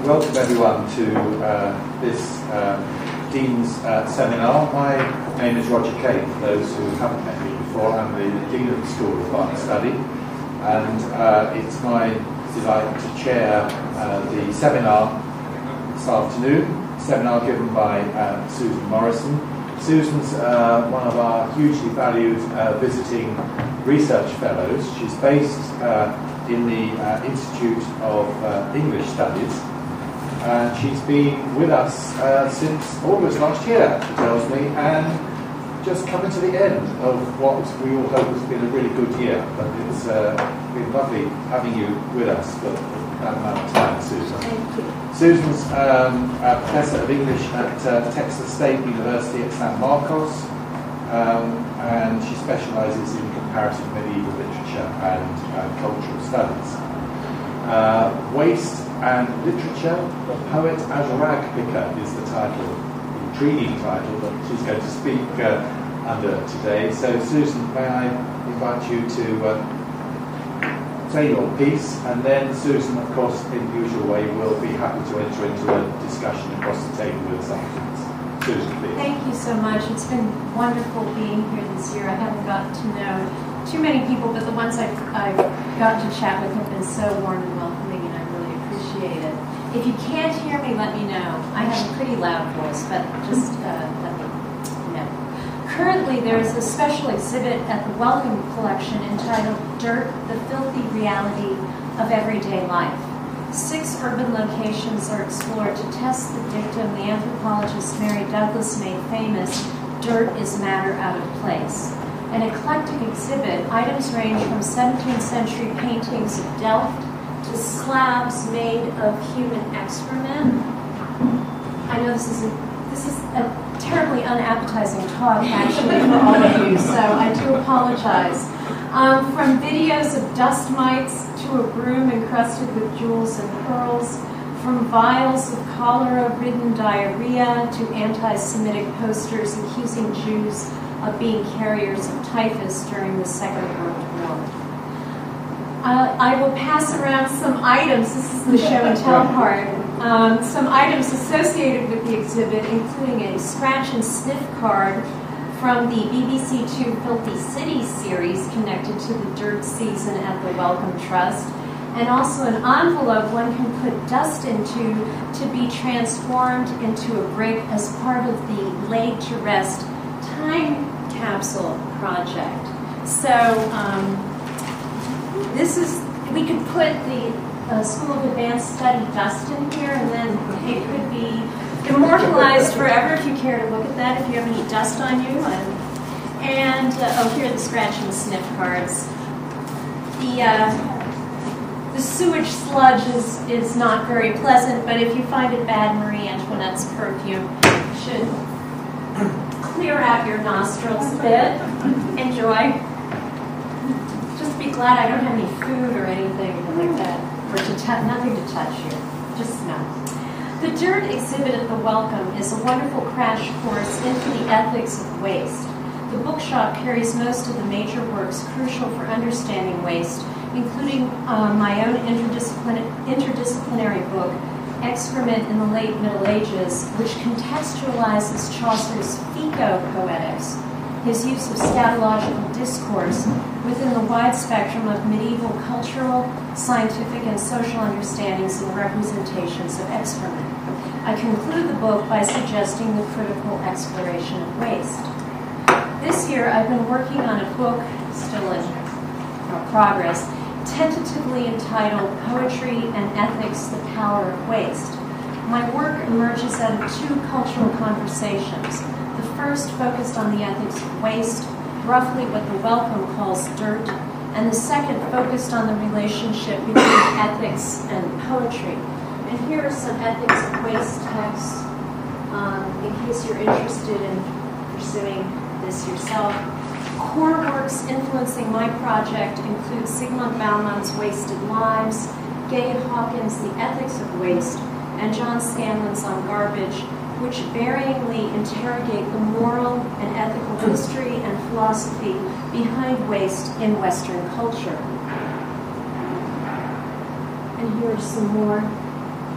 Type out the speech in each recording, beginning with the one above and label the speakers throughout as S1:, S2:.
S1: welcome everyone to this Dean's seminar. My name is Roger Kane, for those who haven't met me before. I'm the Dean of the School of Art and Study, and it's my delight to chair the seminar this afternoon, a seminar given by Susan Morrison. Susan's one of our hugely valued visiting research fellows. She's based in the Institute of English Studies, and she's been with us since August last year, she tells me, and just coming to the end of what we all hope has been a really good year. But it's been lovely having you with us for that amount of time, Susan.
S2: Thank you.
S1: Susan's a Professor of English at Texas State University at San Marcos, and she specialises in comparative medieval literature and cultural studies. Waste and Literature, The Poet as a Rag Picker is the title, intriguing title that she's going to speak under today. So Susan, may I invite you to say your piece, and then Susan, of course, in the usual way, will be happy to enter into a discussion across the table with us afterwards. Susan, please.
S2: Thank you so much. It's been wonderful being here this year. I haven't gotten to know too many people, but the ones I've gotten to chat with have been so warm and welcoming, and I really appreciate it. If you can't hear me, let me know. I have a pretty loud voice, but just let me know. Currently, there is a special exhibit at the Wellcome Collection entitled Dirt, the Filthy Reality of Everyday Life. 6 urban locations are explored to test the dictum the anthropologist Mary Douglas made famous: dirt is matter out of place. An eclectic exhibit, items range from 17th century paintings of Delft to slabs made of human excrement. I know this is a terribly unappetizing talk, actually, for all of you, so I do apologize. From videos of dust mites to a broom encrusted with jewels and pearls, from vials of cholera-ridden diarrhea to anti-Semitic posters accusing Jews of being carriers of typhus during the Second World War. I will pass around some items, this is the show and tell part, some items associated with the exhibit, including a scratch and sniff card from the BBC Two Filthy Cities series connected to the dirt season at the Wellcome Trust, and also an envelope one can put dust into to be transformed into a brick as part of the Laid to Rest time capsule project. So we could put the School of Advanced Study dust in here, and then it could be immortalized forever if you care to look at that, if you have any dust on you. And here are the scratch and sniff cards. The sewage sludge is not very pleasant, but if you find it bad, Marie Antoinette's perfume should clear out your nostrils a bit. Enjoy. Just be glad I don't have any food or anything like that, or nothing to touch here. Just smell. The Dirt exhibit at the Wellcome is a wonderful crash course into the ethics of waste. The bookshop carries most of the major works crucial for understanding waste, including my own interdisciplinary book, Excrement in the Late Middle Ages, which contextualizes Chaucer's Fico-poetics, his use of scatological discourse within the wide spectrum of medieval cultural, scientific, and social understandings and representations of excrement. I conclude the book by suggesting the critical exploration of waste. This year, I've been working on a book, still in progress, tentatively entitled Poetry and Ethics, the Power of Waste. My work emerges out of 2 cultural conversations. The first focused on the ethics of waste, roughly what the Wellcome calls dirt, and the second focused on the relationship between ethics and poetry. And here are some ethics of waste texts, in case you're interested in pursuing this yourself. Core works influencing my project include Zygmunt Bauman's Wasted Lives, Gay Hawkins' The Ethics of Waste, and John Scanlon's On Garbage, which varyingly interrogate the moral and ethical history and philosophy behind waste in Western culture. And here are some more.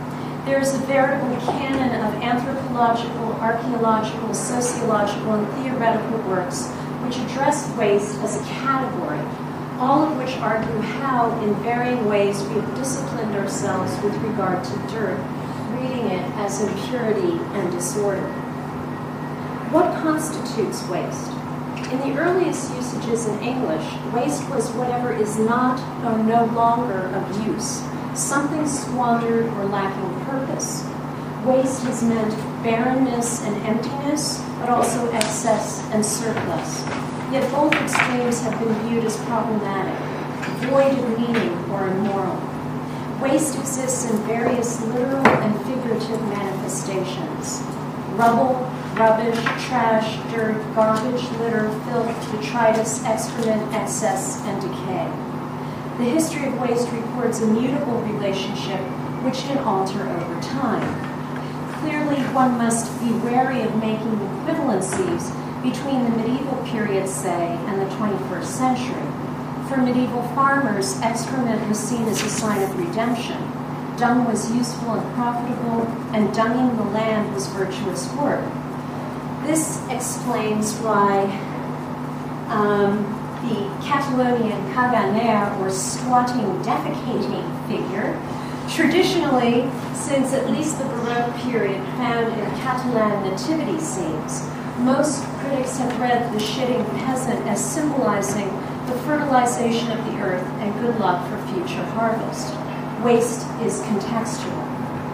S2: There's a veritable canon of anthropological, archaeological, sociological, and theoretical works which address waste as a category, all of which argue how, in varying ways, we have disciplined ourselves with regard to dirt, reading it as impurity and disorder. What constitutes waste? In the earliest usages in English, waste was whatever is not or no longer of use, something squandered or lacking purpose. Waste has meant barrenness and emptiness, but also excess and surplus. Yet both extremes have been viewed as problematic, void of meaning or immoral. Waste exists in various literal and figurative manifestations. Rubble, rubbish, trash, dirt, garbage, litter, filth, detritus, excrement, excess, and decay. The history of waste records a mutable relationship which can alter over time. Clearly, one must be wary of making equivalencies between the medieval period, say, and the 21st century. For medieval farmers, excrement was seen as a sign of redemption. Dung was useful and profitable, and dunging the land was virtuous work. This explains why the Catalonian caganer, or squatting, defecating figure, traditionally, since at least the Baroque period, found in Catalan nativity scenes, most critics have read the shitting peasant as symbolizing the fertilization of the earth and good luck for future harvest. Waste is contextual.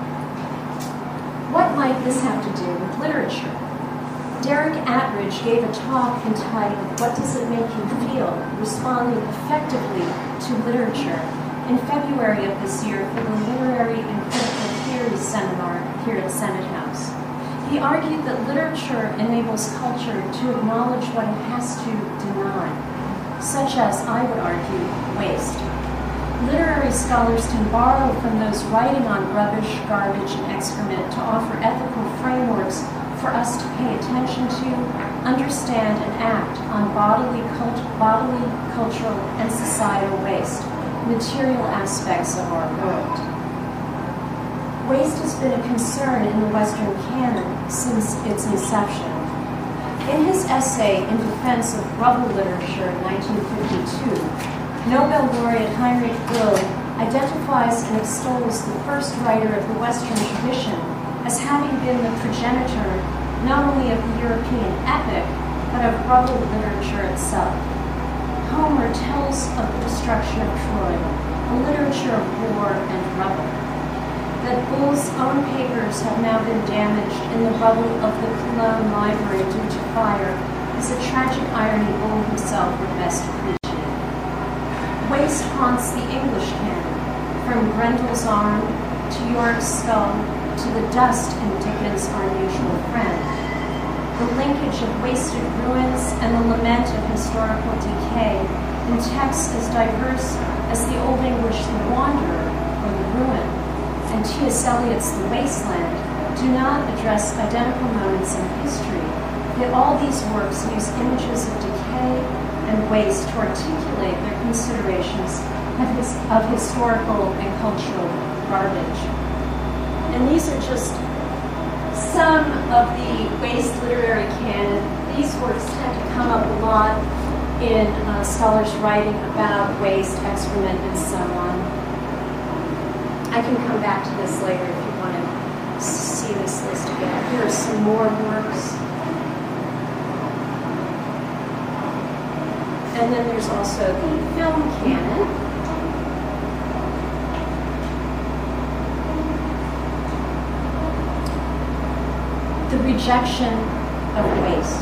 S2: What might this have to do with literature? Derek Attridge gave a talk entitled, "What Does It Make You Feel?" responding effectively to literature in February of this year for the Literary and Critical Theory seminar here at Senate House. He argued that literature enables culture to acknowledge what it has to deny, such as, I would argue, waste. Literary scholars can borrow from those writing on rubbish, garbage, and excrement to offer ethical frameworks for us to pay attention to, understand, and act on bodily, cultural, and societal waste, material aspects of our world. Waste has been a concern in the Western canon since its inception. In his essay in defense of rubble literature in 1952, Nobel laureate Heinrich Böll identifies and extols the first writer of the Western tradition as having been the progenitor not only of the European epic, but of rubble literature itself. Homer tells of the destruction of Troy, a literature of war and rubble. That Böll's own papers have now been damaged in the rubble of the Cologne Library due to fire is a tragic irony Böll himself would best appreciate. Waste haunts the English canon, from Grendel's Arm to Yorick's Skull to the dust in Dickens' Our Unusual Friend. The linkage of wasted ruins and the lament of historical decay in texts as diverse as the Old English The Wanderer or The Ruin and T.S. Eliot's The Wasteland do not address identical moments in history, yet all these works use images of decay and waste to articulate their considerations of historical and cultural garbage. And these are just some of the waste literary canon. These works tend to come up a lot in scholars writing about waste, excrement, and so on. I can come back to this later if you want to see this list again. Here are some more works. And then there's also the film canon. The rejection of waste.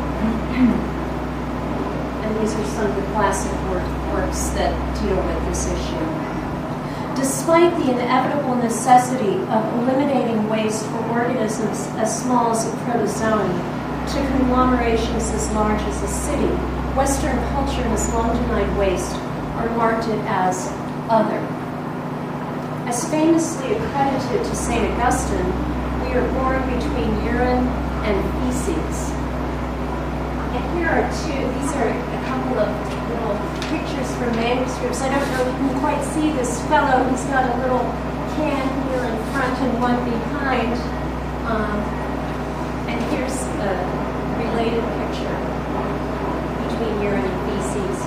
S2: And these are some of the classic works that deal with this issue. Despite the inevitable necessity of eliminating waste for organisms as small as a protozoan to conglomerations as large as a city, Western culture has long denied waste or marked it as other. As famously accredited to St. Augustine, we are born between urine and feces. And here are these are a couple of little pictures from manuscripts. I don't know if you can quite see this fellow. He's got a little can here in front and one behind. And here's a related picture between urine and feces.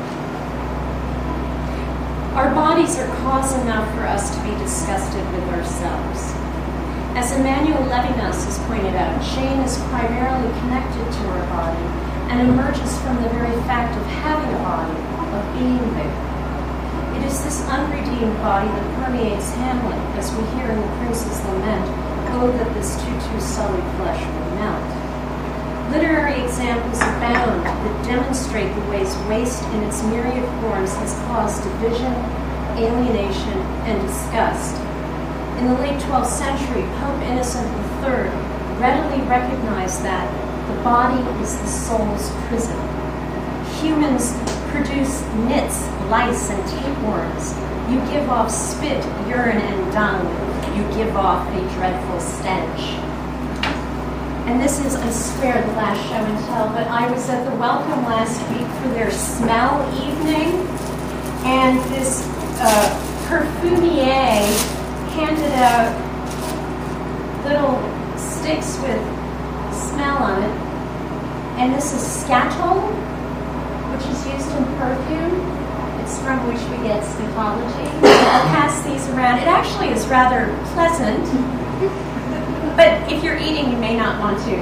S2: Our bodies are cause enough for us to be disgusted with ourselves. As Emmanuel Levinas has pointed out, shame is primarily connected to our body and emerges from the very fact of having a body, of being there. It is this unredeemed body that permeates Hamlet, as we hear in The Prince's Lament, "Oh, that this too sullied flesh will melt." Literary examples abound that demonstrate the ways waste in its myriad forms has caused division, alienation, and disgust. In the late 12th century, Pope Innocent III readily recognized that the body is the soul's prison. Humans produce nits, lice, and tapeworms. You give off spit, urine, and dung. You give off a dreadful stench. And this is, I swear, the last show and tell, but I was at the Welcome last week for their smell evening, and this perfumier handed out little sticks with smell on it, and this is scatol, which is used in perfume. It's from which we get psychology. I'll pass these around. It actually is rather pleasant, but if you're eating, you may not want to.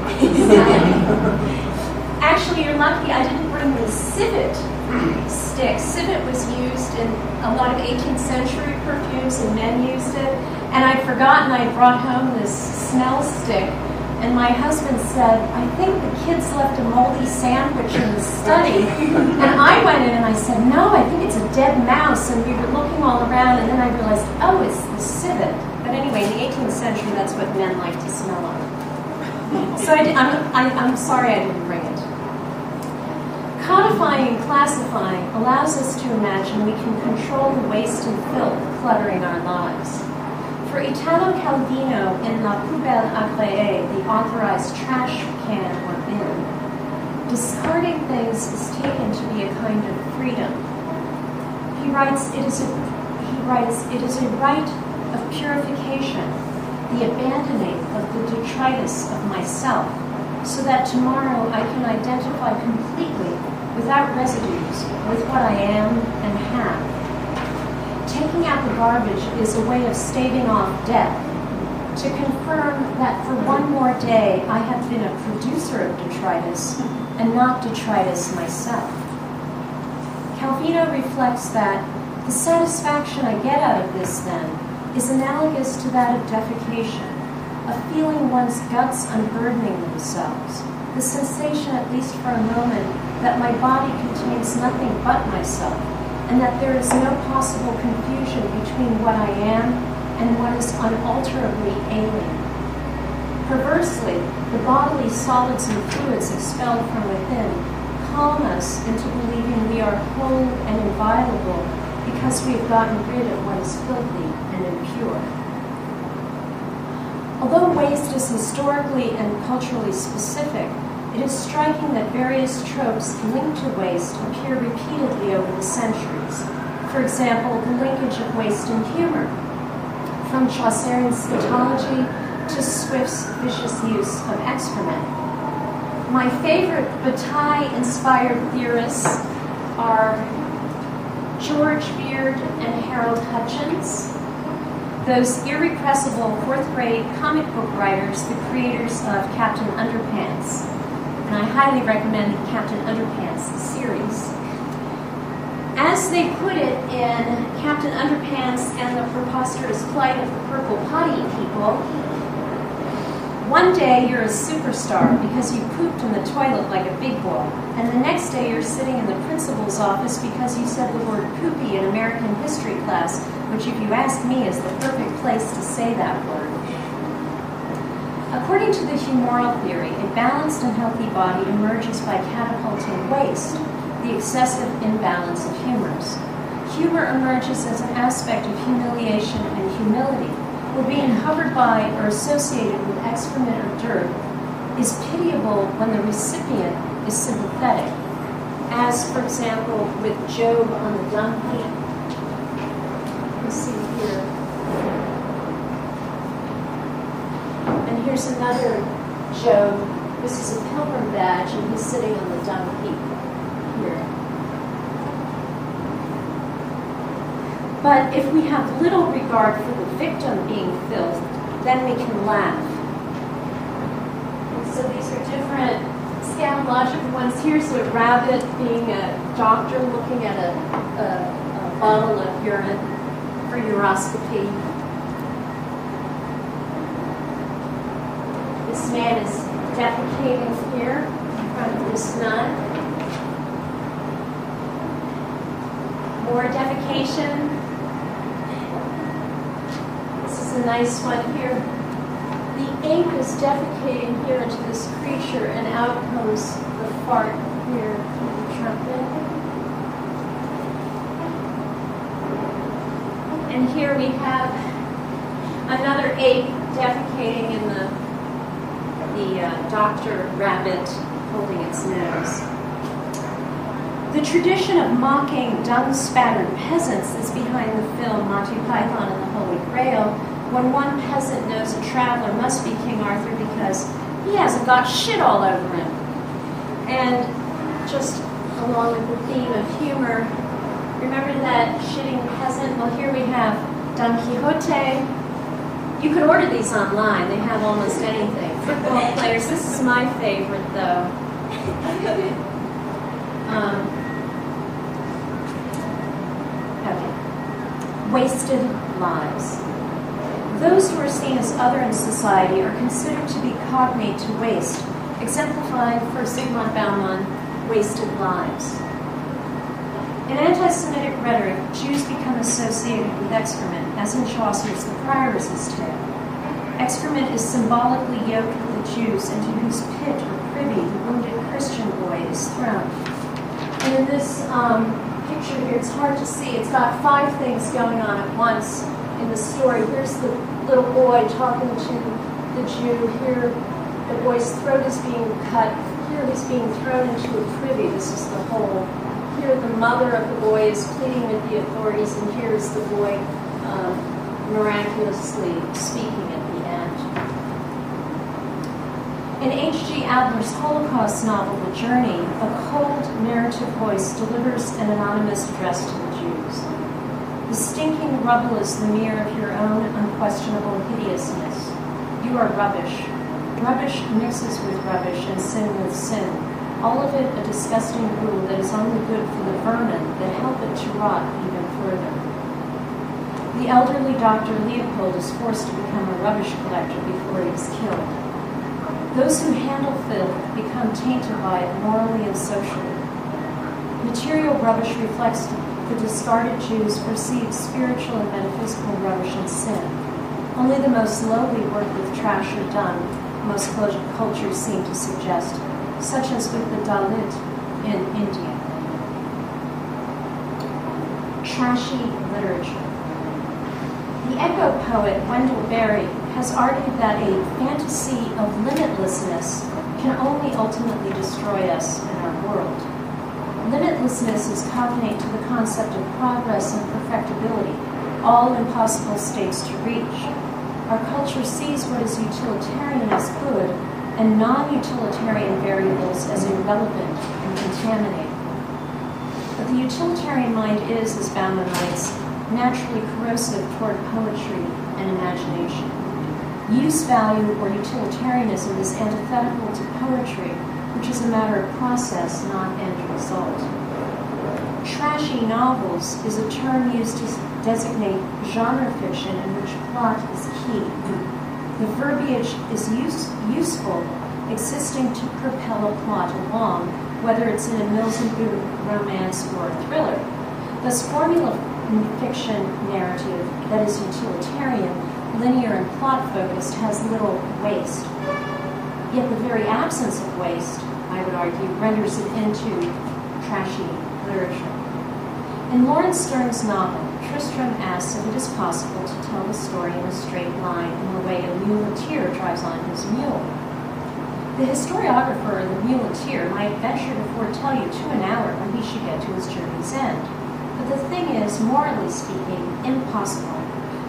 S2: Actually, you're lucky I didn't bring the civet stick. Civet was used in a lot of 18th century perfumes, and men used it. And I'd forgotten I brought home this smell stick. And my husband said, "I think the kids left a moldy sandwich in the study." And I went in and I said, "No, I think it's a dead mouse." And we were looking all around, and then I realized, oh, it's the civet. But anyway, in the 18th century, that's what men like to smell on. So I'm sorry I didn't bring it. Codifying and classifying allows us to imagine we can control the waste and filth cluttering our lives. For Italo Calvino in La Poubelle Agréée, the authorized trash can or bin, discarding things is taken to be a kind of freedom. He writes, it is a right of purification, the abandoning of the detritus of myself, so that tomorrow I can identify completely, without residues, with what I am and have. Taking out the garbage is a way of staving off death, to confirm that for one more day I have been a producer of detritus and not detritus myself. Calvino reflects that the satisfaction I get out of this, then, is analogous to that of defecation, of feeling one's guts unburdening themselves, the sensation, at least for a moment, that my body contains nothing but myself, and that there is no possible confusion between what I am and what is unalterably alien. Perversely, the bodily solids and fluids expelled from within calm us into believing we are whole and inviolable because we have gotten rid of what is filthy and impure. Although waste is historically and culturally specific, it is striking that various tropes linked to waste appear repeatedly over the centuries. For example, the linkage of waste and humor, from Chaucerian scatology to Swift's vicious use of excrement. My favorite Bataille-inspired theorists are George Beard and Harold Hutchins, those irrepressible fourth-grade comic book writers, the creators of Captain Underpants. And I highly recommend the Captain Underpants series. As they put it in Captain Underpants and the Preposterous Plight of the Purple Potty People, one day you're a superstar because you pooped in the toilet like a big boy, and the next day you're sitting in the principal's office because you said the word poopy in American history class, which, if you ask me, is the perfect place to say that word. According to the humoral theory, a balanced and healthy body emerges by catapulting waste, the excessive imbalance of humors. Humor emerges as an aspect of humiliation and humility, where being hovered by or associated with excrement or dirt is pitiable when the recipient is sympathetic, as, for example, with Job on the dung heap. You see here. And here's another Job. This is a pilgrim badge, and he's sitting on the dung heap here. But if we have little regard for the victim being filth, then we can laugh. And so these are different scatological ones. Here's a rabbit being a doctor looking at a bottle of urine for uroscopy. This man is defecating here in front of this nun. More defecation. This is a nice one here. The ape is defecating here into this creature, and out comes the fart here from the trumpet. And here we have another ape defecating in the doctor rabbit holding its nose. The tradition of mocking dung-spattered peasants is behind the film Monty Python and the Holy Grail, when one peasant knows a traveler must be King Arthur because he hasn't got shit all over him. And just along with the theme of humor, remember that shitting peasant? Well, here we have Don Quixote. You can order these online. They have almost anything. Football players. This is my favorite, though. Okay. Wasted lives. Those who are seen as other in society are considered to be cognate to waste, exemplified for Zygmunt Bauman, wasted lives. In anti-Semitic rhetoric, Jews become associated with excrement, as in Chaucer's The Prioress's Tale. Excrement is symbolically yoked with the Jews into whose pit or privy the wounded Christian boy is thrown. And in this picture here, it's hard to see. It's got 5 things going on at once in the story. Here's the little boy talking to the Jew. Here, the boy's throat is being cut. Here, he's being thrown into a privy. This is the whole. Here, the mother of the boy is pleading with the authorities, and here's the boy miraculously speaking at the end. In H.G. Adler's Holocaust novel, The Journey, a cold narrative voice delivers an anonymous address to the Jews. The stinking rubble is the mirror of your own unquestionable hideousness. You are rubbish. Rubbish mixes with rubbish and sin with sin. All of it a disgusting rule that is only good for the vermin that help it to rot even further. The elderly Dr. Leopold is forced to become a rubbish collector before he is killed. Those who handle filth become tainted by it morally and socially. Material rubbish reflects the discarded Jews' perceived spiritual and metaphysical rubbish and sin. Only the most lowly work with trash or dung, most cultures seem to suggest, such as with the Dalit in India. Trashy literature. The echo poet Wendell Berry has argued that a fantasy of limitlessness can only ultimately destroy us and our world. Limitlessness is cognate to the concept of progress and perfectibility, all impossible states to reach. Our culture sees what is utilitarian as good and non-utilitarian variables as irrelevant and contaminating. But the utilitarian mind is, as Bauman writes, naturally corrosive toward poetry and imagination. Use value or utilitarianism is antithetical to poetry, which is a matter of process, not end result. Trashy novels is a term used to designate genre fiction in which plot is key. The verbiage is useful, existing to propel a plot along, whether it's in a Mills and Boon romance or a thriller. Thus, formula fiction narrative that is utilitarian, linear, and plot-focused has little waste. Yet the very absence of waste, I would argue, renders it into trashy literature. In Lawrence Stern's novel, Tristram asks if it is possible to tell the story in a straight line in the way a muleteer drives on his mule. The historiographer and the muleteer might venture to foretell you to an hour when he should get to his journey's end. But the thing is, morally speaking, impossible.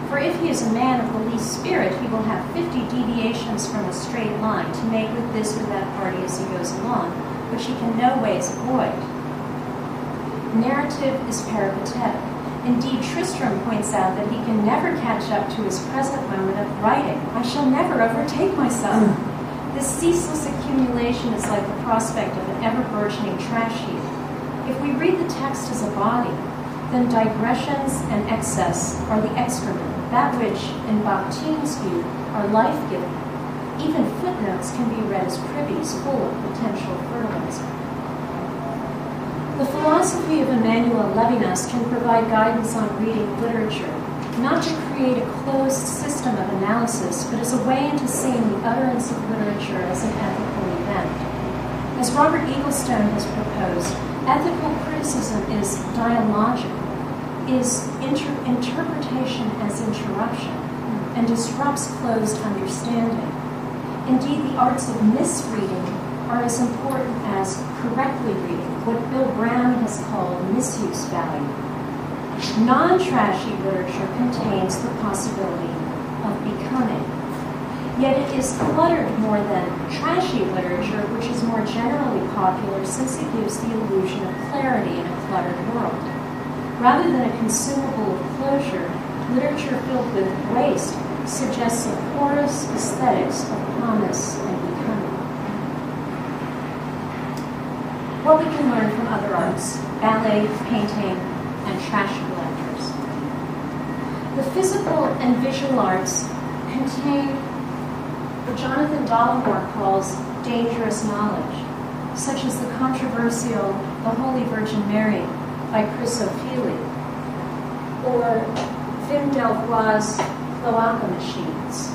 S2: For if he is a man of the least spirit, he will have 50 deviations from a straight line to make with this or that party as he goes along, which he can no ways avoid. Narrative is peripatetic. Indeed, Tristram points out that he can never catch up to his present moment of writing. I shall never overtake myself. This ceaseless accumulation is like the prospect of an ever-burgeoning trash heap. If we read the text as a body, then digressions and excess are the excrement, that which, in Bakhtin's view, are life-giving. Even footnotes can be read as privies full of potential fertilizer. The philosophy of Emmanuel Levinas can provide guidance on reading literature, not to create a closed system of analysis, but as a way into seeing the utterance of literature as an ethical event. As Robert Eaglestone has proposed, ethical criticism is dialogical, is interpretation as interruption, and disrupts closed understanding. Indeed, the arts of misreading are as important as correctly reading, what Bill Brown has called misuse value. Non-trashy literature contains the possibility of becoming. Yet it is cluttered more than trashy literature, which is more generally popular since it gives the illusion of clarity in a cluttered world. Rather than a consumable of closure, literature filled with waste suggests a porous aesthetics of promise and becoming. What we can learn from other arts, ballet, painting, and trash collectors. The physical and visual arts contain what Jonathan Dollimore calls dangerous knowledge, such as the controversial The Holy Virgin Mary by Chris O'Feely, or Wim Delvoye's cloaca machines.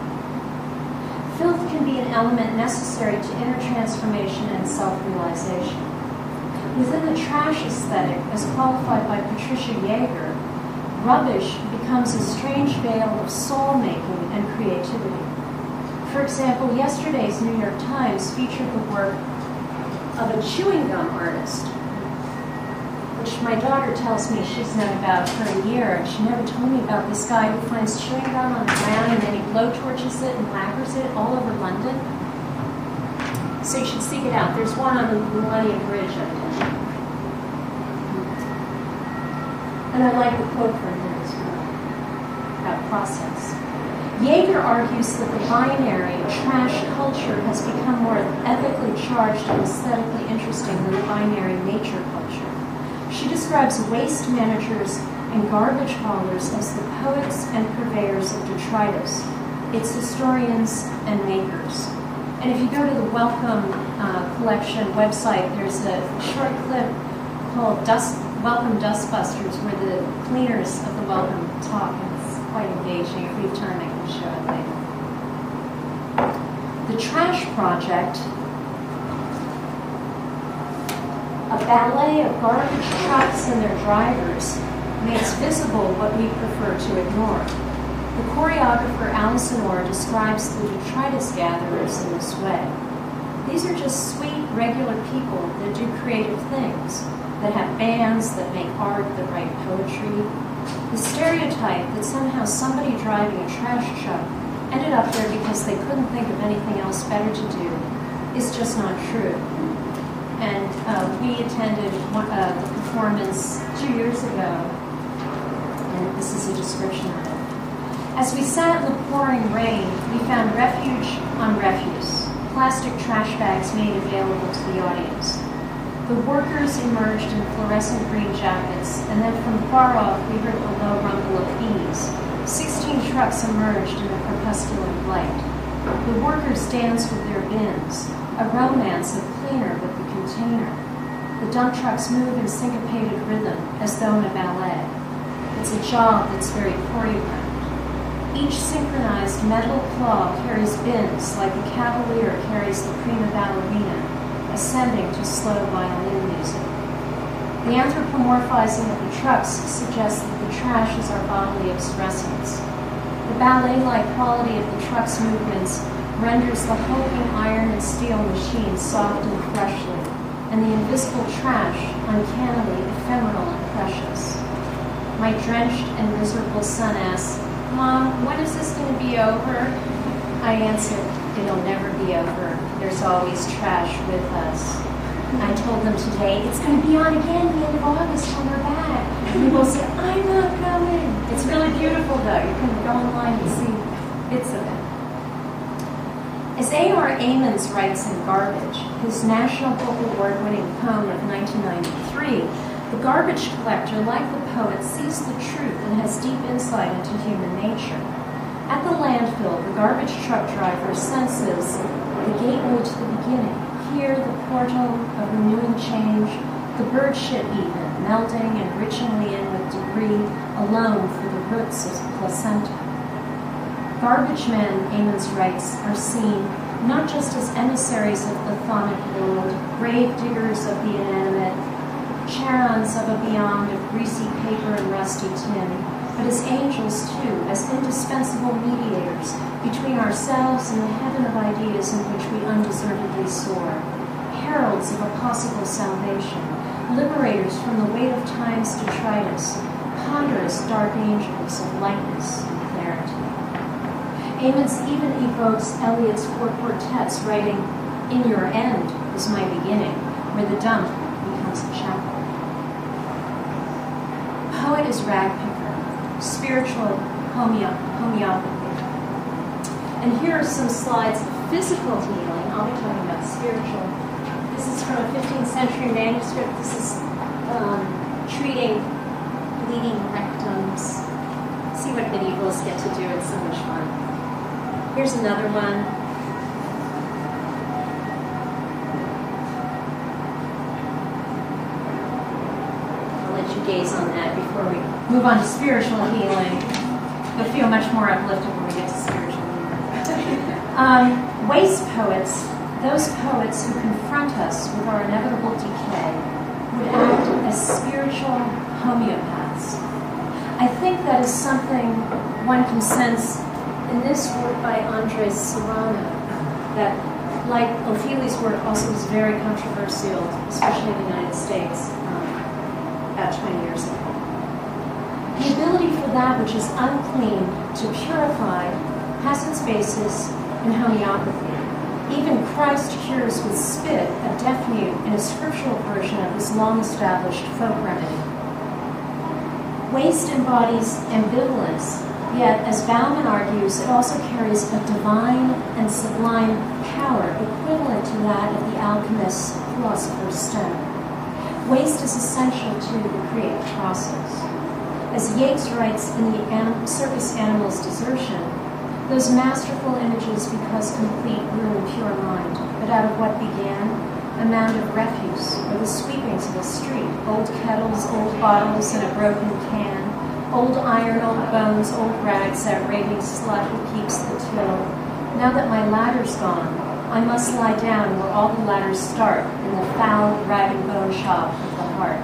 S2: Filth can be an element necessary to inner transformation and self-realization. Within the trash aesthetic, as qualified by Patricia Yeager, rubbish becomes a strange veil of soul-making and creativity. For example, yesterday's New York Times featured the work of a chewing gum artist, which my daughter tells me she's known about for a year, and she never told me about this guy who finds chewing gum on the ground and then he blowtorches it and lacquers it all over London. So you should seek it out. There's one on the Millennium Bridge, I think. And I like the quote from him as well, about process. Yeager argues that the binary trash culture has become more ethically charged and aesthetically interesting than the binary nature culture. She describes waste managers and garbage haulers as the poets and purveyors of detritus, its historians and makers. And if you go to the Wellcome Collection website, there's a short clip called Welcome Dustbusters, where the cleaners of the Wellcome talk, and it's quite engaging. If we have time, I can show it later. The Trash Project, a ballet of garbage trucks and their drivers, makes visible what we prefer to ignore. The choreographer Alison Orr describes the detritus gatherers in this way. These are just sweet, regular people that do creative things, that have bands, that make art, that write poetry. The stereotype that somehow somebody driving a trash truck ended up there because they couldn't think of anything else better to do is just not true. And we attended the performance 2 years ago, and this is a description of it. As we sat in the pouring rain, we found refuge on refuse, plastic trash bags made available to the audience. The workers emerged in fluorescent green jackets, and then from far off we heard the low rumble of ease. 16 trucks emerged in the crepuscular light. The workers danced with their bins, a romance of cleaner with the container. The dump trucks move in syncopated rhythm, as though in a ballet. It's a job that's very choreographed. Each synchronized metal claw carries bins like a cavalier carries the prima ballerina, ascending to slow violin music. The anthropomorphizing of the trucks suggests that the trash is our bodily obsolescence. The ballet-like quality of the truck's movements renders the hulking iron and steel machines soft and fleshly, and the invisible trash uncannily ephemeral and precious. My drenched and miserable son asks, Mom, when is this going to be over? I answered, it'll never be over. There's always trash with us. I told them today, it's going to be on again the end of August when we're back. And they both said, I'm not coming. It's really beautiful, though. You can go online and see bits of it. As A.R. Amons writes in Garbage, his National Book Award-winning poem of 1993, the garbage collector, like the poet, sees the truth and has deep insight into human nature. At the landfill, the garbage truck driver senses the gateway to the beginning. Here, the portal of renewing change, the bird shit even, melting and enrichingly in with debris alone for the roots of the placenta. Garbage men, Amons writes, are seen not just as emissaries of the chthonic world, grave diggers of the inanimate, charons of a beyond of greasy paper and rusty tin, but as angels too, as indispensable mediators between ourselves and the heaven of ideas in which we undeservedly soar, heralds of a possible salvation, liberators from the weight of time's detritus, ponderous dark angels of lightness and clarity. Amons even evokes Eliot's four quartets, writing, "In your end is my beginning," where the dump becomes a chapel. Poet is ragpicker, spiritual homeopathy. And here are some slides of physical healing. I'll be talking about spiritual. This is from a 15th century manuscript. This is treating bleeding rectums. See what medievals get to do. It's so much fun. Here's another one. I'll let you gaze on that before we move on to spiritual healing. You'll feel much more uplifted when we get to spiritual healing. Waste poets, those poets who confront us with our inevitable decay, would act as spiritual homeopaths. I think that is something one can sense in this work by Andres Serrano, that, like Ophelie's work, also was very controversial, especially in the United States, about 20 years ago. The ability for that which is unclean to purify has its basis in homeopathy. Even Christ cures with spit a deaf-mute in a scriptural version of this long-established folk remedy. Waste embodies ambivalence, yet, as Bauman argues, it also carries a divine and sublime power equivalent to that of the alchemist's philosopher's stone. Waste is essential to the creative process. As Yeats writes in the Circus Animal's Desertion, those masterful images because complete grew in pure mind, but out of what began, a mound of refuse, or the sweepings of a street, old kettles, old bottles, and a broken can, old iron, old bones, old rags, that raving slut who keeps the till. Now that my ladder's gone, I must lie down where all the ladders start, in the foul rag and bone shop of the heart.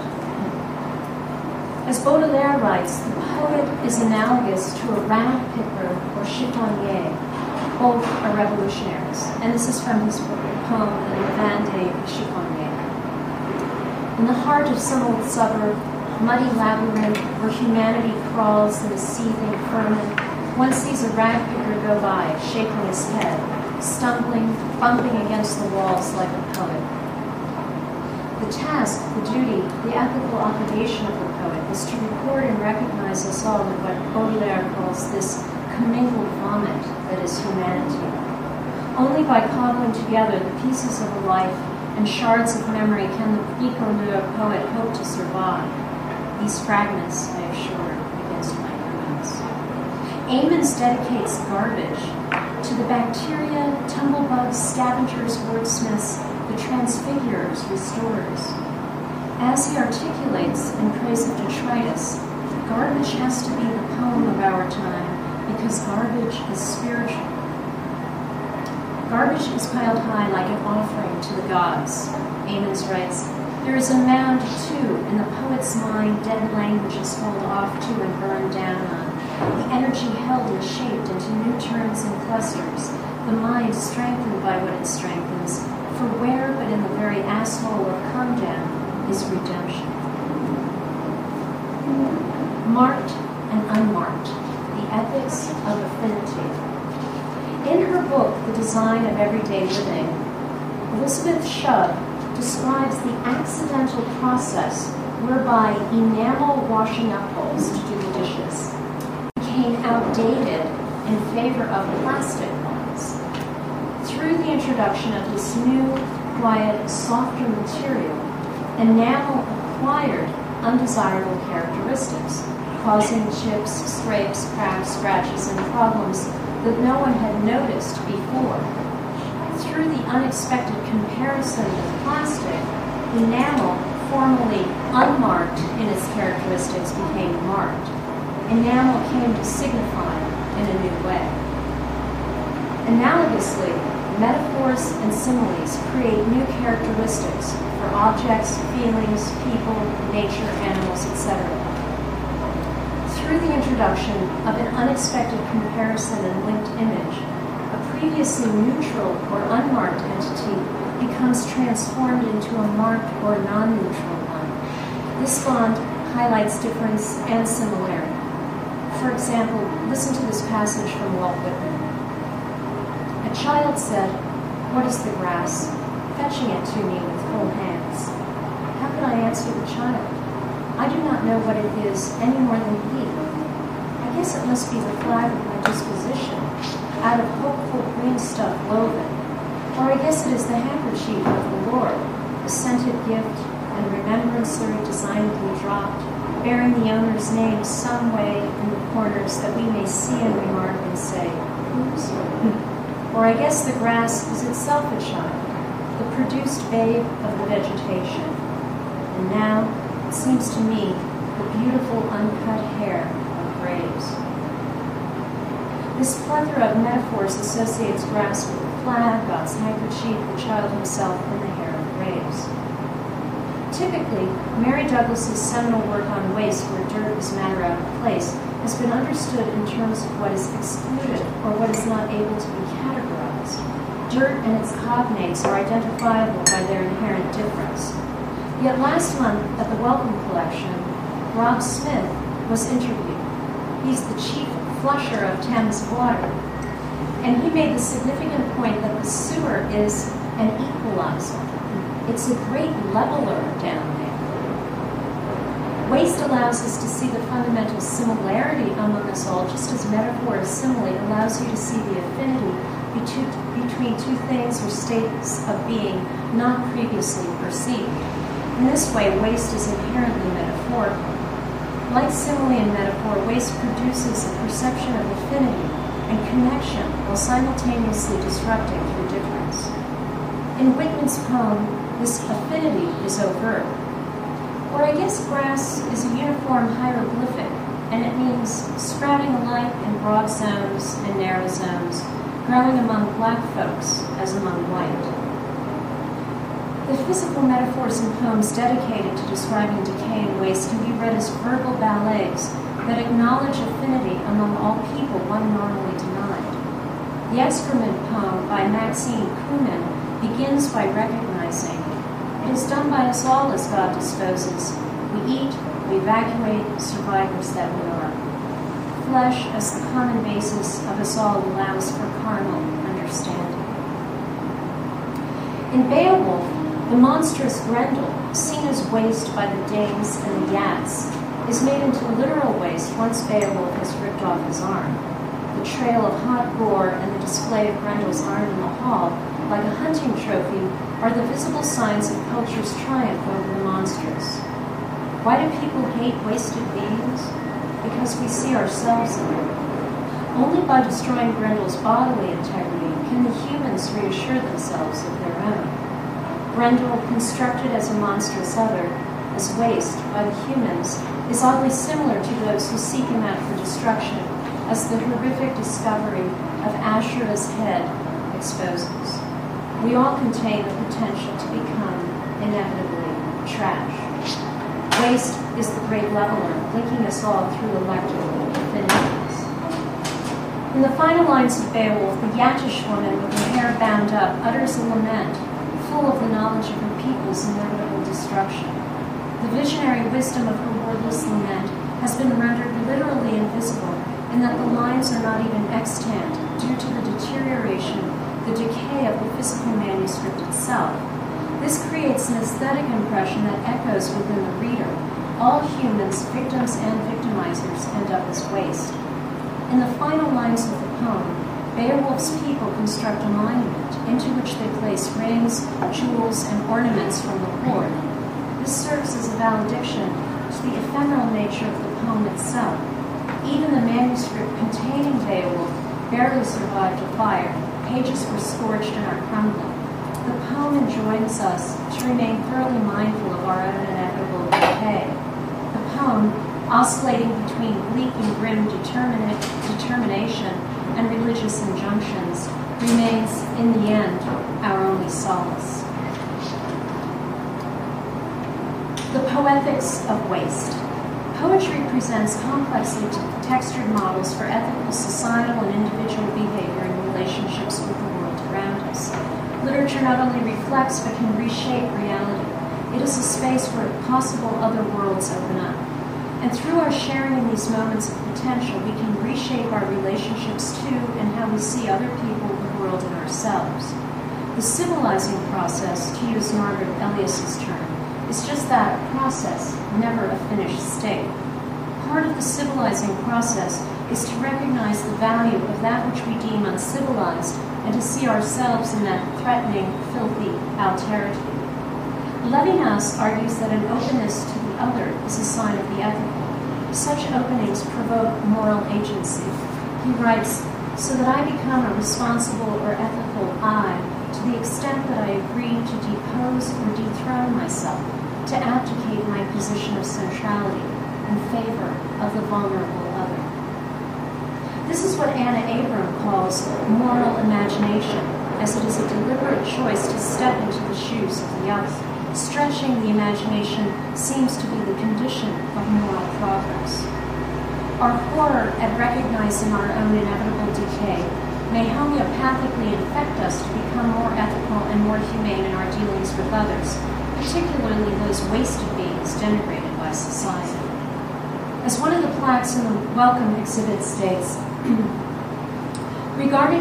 S2: As Baudelaire writes, the poet is analogous to a rag picker or chiffonnier. Both are revolutionaries. And this is from his poem, Le Vin des Chiffonniers. In the heart of some old suburb, muddy labyrinth where humanity crawls in a seething ferment, one sees a ragpicker go by, shaking his head, stumbling, bumping against the walls like a poet. The task, the duty, the ethical obligation of the poet is to record and recognize us all in what Baudelaire calls this commingled vomit that is humanity. Only by cobbling together the pieces of a life and shards of memory can the bicolore poet hope to survive. These fragments, I assure, against my ruins. Amons dedicates garbage to the bacteria, tumblebugs, scavengers, wordsmiths, the transfigurers, restorers. As he articulates in praise of detritus, garbage has to be the poem of our time because garbage is spiritual. Garbage is piled high like an offering to the gods. Amons writes, there is a mound, too, in the poet's mind dead languages hold off to and burn down on. The energy held and shaped into new terms and clusters, the mind strengthened by what it strengthens, for where but in the very asshole of come down is redemption. Marked and unmarked, the Ethics of Affinity. In her book, The Design of Everyday Living, Elizabeth Shub describes the accidental process whereby enamel washing up bowls to do the dishes became outdated in favor of plastic ones. Through the introduction of this new, quiet, softer material, enamel acquired undesirable characteristics, causing chips, scrapes, cracks, scratches, and problems that no one had noticed before. Through the unexpected comparison with plastic, enamel, formerly unmarked in its characteristics, became marked. Enamel came to signify in a new way. Analogously, metaphors and similes create new characteristics for objects, feelings, people, nature, animals, etc. Through the introduction of an unexpected comparison and linked image, a previously neutral or unmarked entity becomes transformed into a marked or non-neutral one. This bond highlights difference and similarity. For example, listen to this passage from Walt Whitman. A child said, "What is the grass?" fetching it to me with full hands. How could I answer the child? I do not know what it is any more than he. I guess it must be the flag of my disposition, out of hopeful green stuff woven. Or I guess it is the handkerchief of the Lord, a scented gift and remembrancer designedly dropped, bearing the owner's name some way in the corners that we may see and remark and say, "Whose?" Or I guess the grass is itself a child, the produced babe of the vegetation. And now, it seems to me, the beautiful uncut hair of graves. This plethora of metaphors associates grass with the flag, God's handkerchief, the child himself, and the hair of graves. Typically, Mary Douglas's seminal work on waste, where dirt is matter out of place, has been understood in terms of what is excluded or what is not able to be categorized. Dirt and its cognates are identifiable by their inherent difference. Yet last month at the Wellcome Collection, Rob Smith was interviewed. He's the chief flusher of Thames Water, and he made the significant point that the sewer is an equalizer. It's a great leveler down there. Waste allows us to see the fundamental similarity among us all, just as metaphor or simile allows you to see the affinity between two things or states of being not previously perceived. In this way, waste is inherently metaphorical. Like simile and metaphor, waste produces a perception of affinity and connection while simultaneously disrupting through difference. In Whitman's poem, this affinity is overt. Or I guess grass is a uniform hieroglyphic, and it means sprouting alike in broad zones and narrow zones, growing among black folks as among white. The physical metaphors in poems dedicated to describing decay and waste can be read as verbal ballets that acknowledge affinity among all people one normally denied. The excrement poem by Maxine Kunin begins by recognizing it is done by us all as God disposes. We eat, we evacuate, survivors that we are. Flesh as the common basis of us all allows for carnal understanding. In Beowulf, the monstrous Grendel, seen as waste by the Danes and the Yats, is made into literal waste once Beowulf has ripped off his arm. The trail of hot gore and the display of Grendel's arm in the hall, like a hunting trophy, are the visible signs of culture's triumph over the monstrous. Why do people hate wasted beings? Because we see ourselves in them. Only by destroying Grendel's bodily integrity can the humans reassure themselves of their own. Grendel, constructed as a monstrous other, as waste by the humans, is oddly similar to those who seek him out for destruction, as the horrific discovery of Ashura's head exposes. We all contain the potential to become, inevitably, trash. Waste is the great leveler, linking us all through electrical affinities. In the final lines of Beowulf, the Yattish woman with her hair bound up utters a lament, full of the knowledge of her people's inevitable destruction. The visionary wisdom of her wordless lament has been rendered literally invisible in that the lines are not even extant due to the deterioration, the decay of the physical manuscript itself. This creates an aesthetic impression that echoes within the reader. All humans, victims and victimizers, end up as waste. In the final lines of the poem, Beowulf's people construct a monument into which they place rings, jewels, and ornaments from the hoard. This serves as a valediction to the ephemeral nature of the poem itself. Even the manuscript containing Beowulf barely survived a fire. Pages were scorched and are crumbling. The poem enjoins us to remain thoroughly mindful of our own inevitable decay. The poem, oscillating between bleak and grim determination and religious injunctions, remains, in the end, our only solace. The poetics of waste. Poetry presents complexly textured models for ethical, societal, and individual behavior in relationships with the world around us. Literature not only reflects but can reshape reality. It is a space where possible other worlds open up. And through our sharing in these moments of potential, we can reshape our relationships to and how we see other people, the world, and ourselves. The civilizing process, to use Margaret Elias's term, is just that, a process, never a finished state. Part of the civilizing process is to recognize the value of that which we deem uncivilized and to see ourselves in that threatening, filthy alterity. Levinas argues that an openness to the other is a sign of the ethical. Such openings provoke moral agency. He writes, so that I become a responsible or ethical I, to the extent that I agree to depose or dethrone myself, to abdicate my position of centrality in favor of the vulnerable other. This is what Anna Abram calls moral imagination, as it is a deliberate choice to step into the shoes of the other. Stretching the imagination seems to be the condition of moral progress. Our horror at recognizing our own inevitable decay may homeopathically infect us to become more ethical and more humane in our dealings with others, particularly those wasted beings denigrated by society. As one of the plaques in the Welcome exhibit states, regarded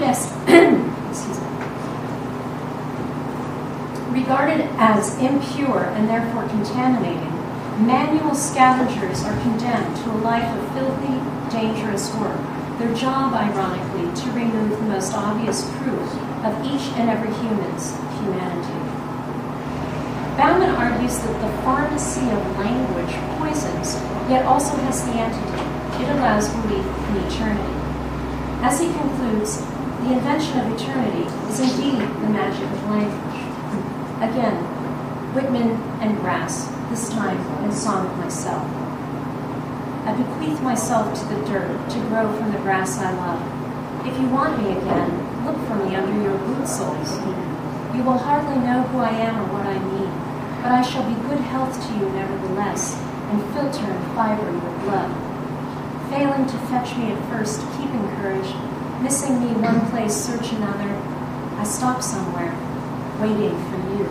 S2: as impure and therefore contaminating, manual scavengers are condemned to a life of filthy, dangerous work, their job, ironically, to remove the most obvious proof of each and every human's humanity. Bauman argues that the pharmacy of language poisons, yet also has the antidote. It allows belief in eternity. As he concludes, the invention of eternity is indeed the magic of language. Again, Whitman and grass, this time in Song of Myself. I bequeath myself to the dirt to grow from the grass I love. If you want me again, look for me under your boot soles. You will hardly know who I am or what I mean, but I shall be good health to you nevertheless, and filter and fiber your blood. Failing to fetch me at first, keeping courage, missing me one place, search another, I stop somewhere, waiting for you.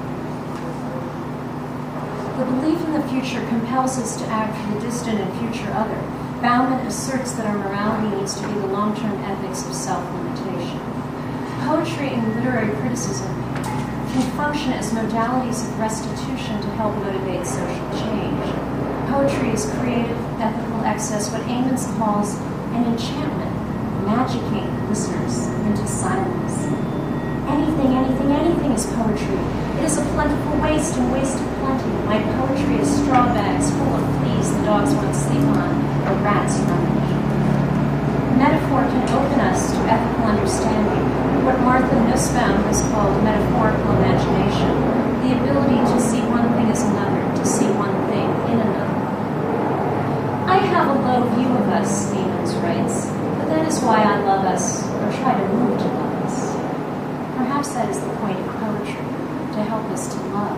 S2: The belief in the future compels us to act for the distant and future other. Bauman asserts that our morality needs to be the long-term ethics of self-limitation. Poetry and literary criticism can function as modalities of restitution to help motivate social change. Poetry is creative, ethical excess, what Amos calls an enchantment, magicking listeners into silence. Anything is poetry. It is a plentiful waste and waste of plenty. My poetry is straw bags full of fleas the dogs won't sleep on, or rats rubbish. Metaphor can open us to ethical understanding, what Martha Nussbaum has called metaphorical imagination, the ability to see one thing as another, to see one thing in another. I have a low view of us, Stevens writes, but that is why I love us, or try to move to love us. Perhaps that is the point of poetry, to help us to love.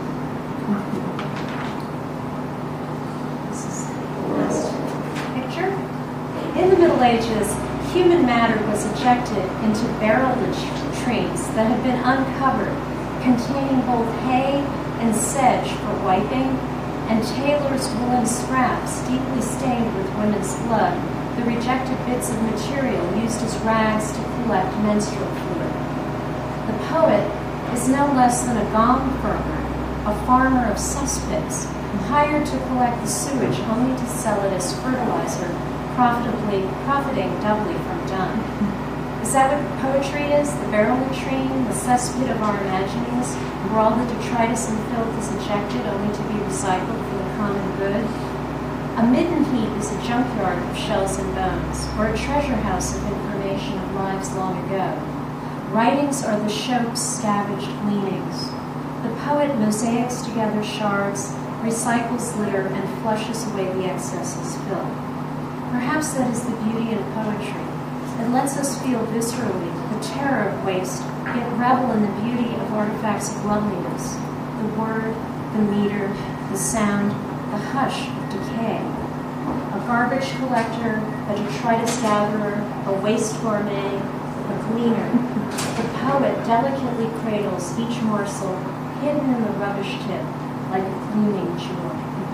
S2: This is the last picture. In the Middle Ages, human matter was ejected into barrel latrines that had been uncovered, containing both hay and sedge for wiping, and tailors' woolen scraps deeply stained with women's blood the rejected bits of material used as rags to collect menstrual fluid. The poet is no less than a gong firmer, a farmer of cesspits, hired to collect the sewage only to sell it as fertilizer, profiting doubly from dung. Is that what poetry is? The barrel latrine, the cesspit of our imaginings, where all the detritus and filth is ejected only to be recycled for the common good? A midden heap is a junkyard of shells and bones, or a treasure house of information of lives long ago. Writings are the shope's scavenged gleanings. The poet mosaics together shards, recycles litter, and flushes away the excess of spill. Perhaps that is the beauty in poetry. It lets us feel viscerally the terror of waste, yet revel in the beauty of artifacts of loveliness, the word, the meter, the sound, the hush of decay. A garbage collector, a detritus gatherer, a waste gourmet, a gleaner. The poet delicately cradles each morsel hidden in the rubbish tip like a gleaming jewel.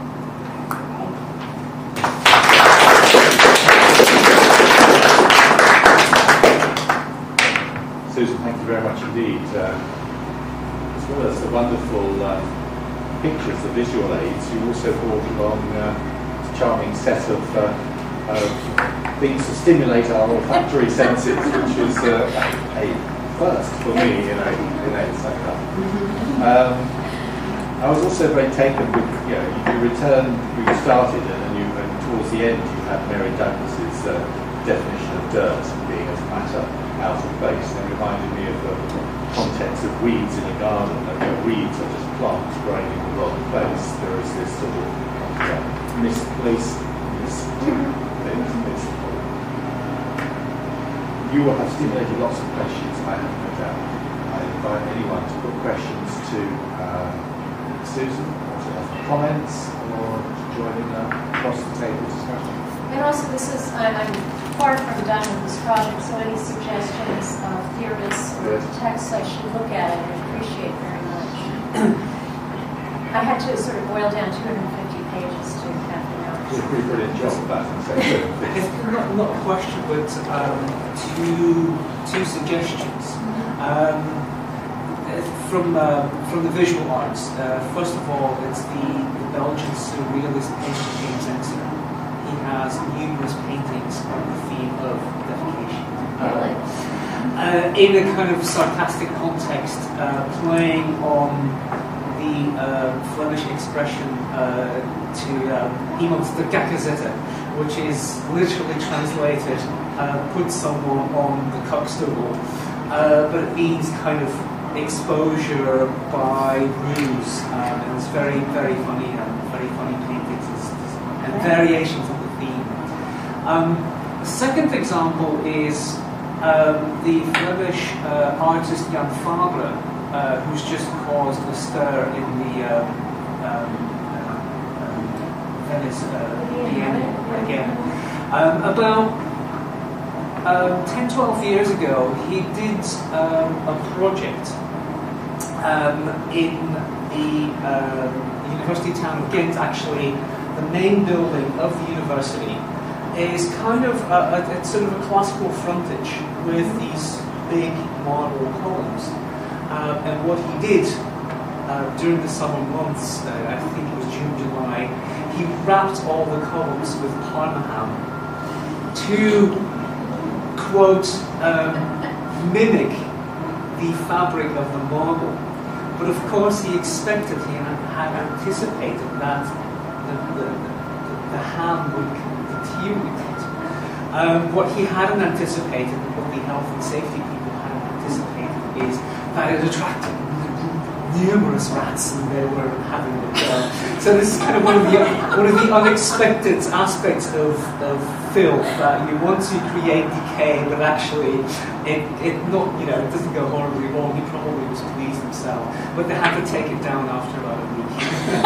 S1: Susan, thank you very much indeed. As well as the wonderful pictures, the visual aids, you also brought along a charming set of things to stimulate our olfactory senses, which is a first for me in a sector. I was also very taken with, you returned, you started and towards the end you had Mary Douglas's definition of dirt being as matter out of place, and it reminded me of the context of weeds in a garden. Weeds are just plants growing in the wrong place. There is this sort of misplaced. You will have stimulated lots of questions, I have no doubt. I invite anyone to put questions to Susan, or to have comments, or to join in a across the table discussion.
S2: And also, I'm far from done with this project, so any suggestions of theorists or texts I should look at, I would appreciate very much. I had to sort of boil down 250 pages to half an hour.
S1: You did a pretty brilliant job of that.
S3: Not a question, but two suggestions. From the visual arts, first of all, it's the Belgian surrealist painter James Ensor. He has numerous paintings on the theme of defecation. In a kind of sarcastic context, playing on the Flemish expression iemand te kakken zetten, which is literally translated, put someone on the cuckstool, but it means kind of exposure by ruse, and it's very, very funny paintings and variations on the theme. The second example is the Flemish artist Jan Fabre, who's just caused a stir in the Venice Biennale again. About 10-12 years ago, he did a project in the university town of Ghent. Actually, the main building of the university is kind of it's sort of a classical frontage with these big marble columns. And what he did during the summer months, I think it was June, July, he wrapped all the columns with Parma ham to, quote, mimic the fabric of the marble. But of course he had anticipated that the ham would deteriorate. What he hadn't anticipated, and what the health and safety people hadn't anticipated, is that it attracted numerous rats, and they were having a go. So this is kind of one of the unexpected aspects of filth, that you want to create decay, but actually it doesn't go horribly wrong. He probably was pleased himself, but they had to take it down after about a week.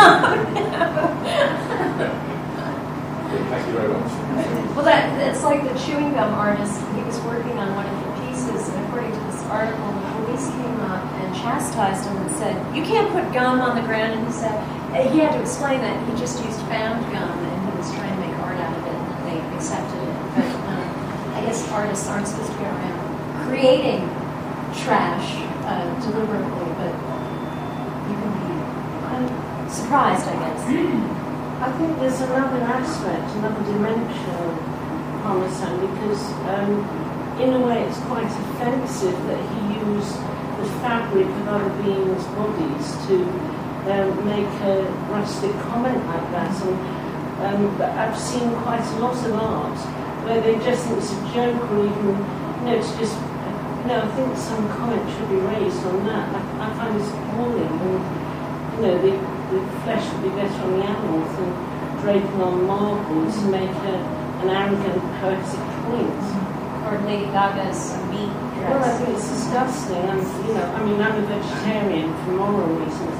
S1: Thank you very much.
S2: Well, it's like the chewing gum artist. He was working on one of the pieces, and according to this article, the police came up and chastised him and said, "You can't put gum on the ground." And he said he had to explain that he just used found gum, and he was trying to make art out of it. And they accepted it, but because artists aren't supposed to be around creating trash deliberately, but you can be surprised, I guess.
S4: I think there's another aspect, another dimension of Parmesan, because in a way it's quite offensive that he used the fabric of other beings' bodies to make a rustic comment like that. And I've seen quite a lot of art where they just think it's a joke, or even, it's just, I think some comment should be raised on that. I find this appalling. And, the flesh would be better on the animals than draping on marble to make an arrogant, poetic point.
S2: Or Lady Gaga's meat dress.
S4: Well, I think it's disgusting. And, I'm a vegetarian for moral reasons.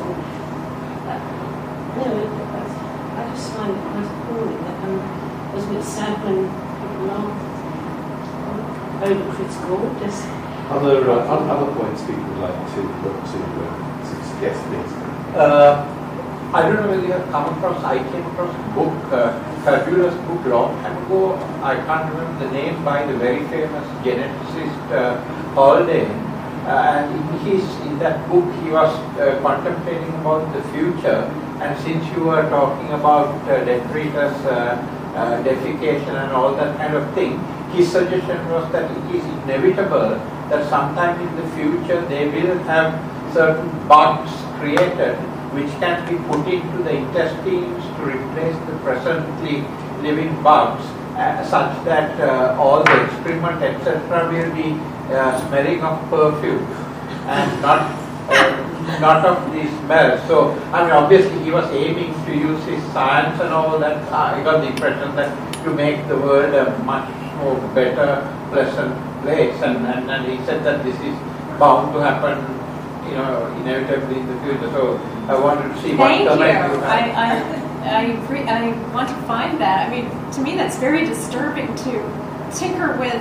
S4: And, I just find it quite appalling. I was a bit sad when people are overcritical.
S1: Other points people would like to suggest, please.
S5: I don't know whether you have come across, I came across a book, fabulous book long time ago. I can't remember the name, by the very famous geneticist Haldane. And in that book he was contemplating about the future. And since you were talking about detritus, defecation and all that kind of thing, his suggestion was that it is inevitable that sometime in the future they will have certain bugs created which can be put into the intestines to replace the presently living bugs, such that all the excrement, etc., will be smelling of perfume and not of the smell. So, obviously he was aiming to use his science and all that. I got the impression that to make the world a much more better, pleasant place, and he said that this is bound to happen, inevitably in the future. So I wanted to see what comment you have.
S2: I want to find that. To me that's very disturbing to tinker with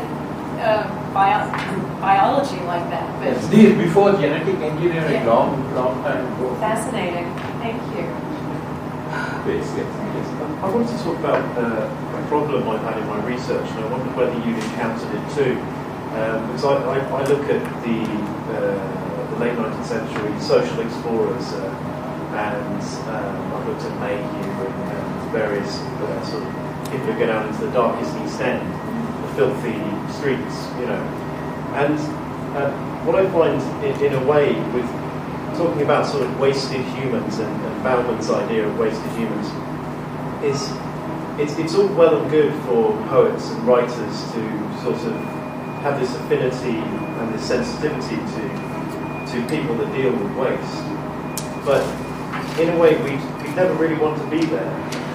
S2: biology like that. But
S5: Yes, this is before genetic engineering, long time ago.
S2: Fascinating. Thank you.
S1: Please, yes.
S6: I wanted to talk about a problem I've had in my research, and I wondered whether you've encountered it too. Because I look at the late 19th century social explorers, and I've looked at Mayhew and various sort of people who go down into the darkest East End, the filthy streets, And what I find, in a way, with talking about sort of wasted humans and Bauman's idea of wasted humans, is it's all well and good for poets and writers to sort of have this affinity and this sensitivity to people that deal with waste. But in a way, we never really want to be there.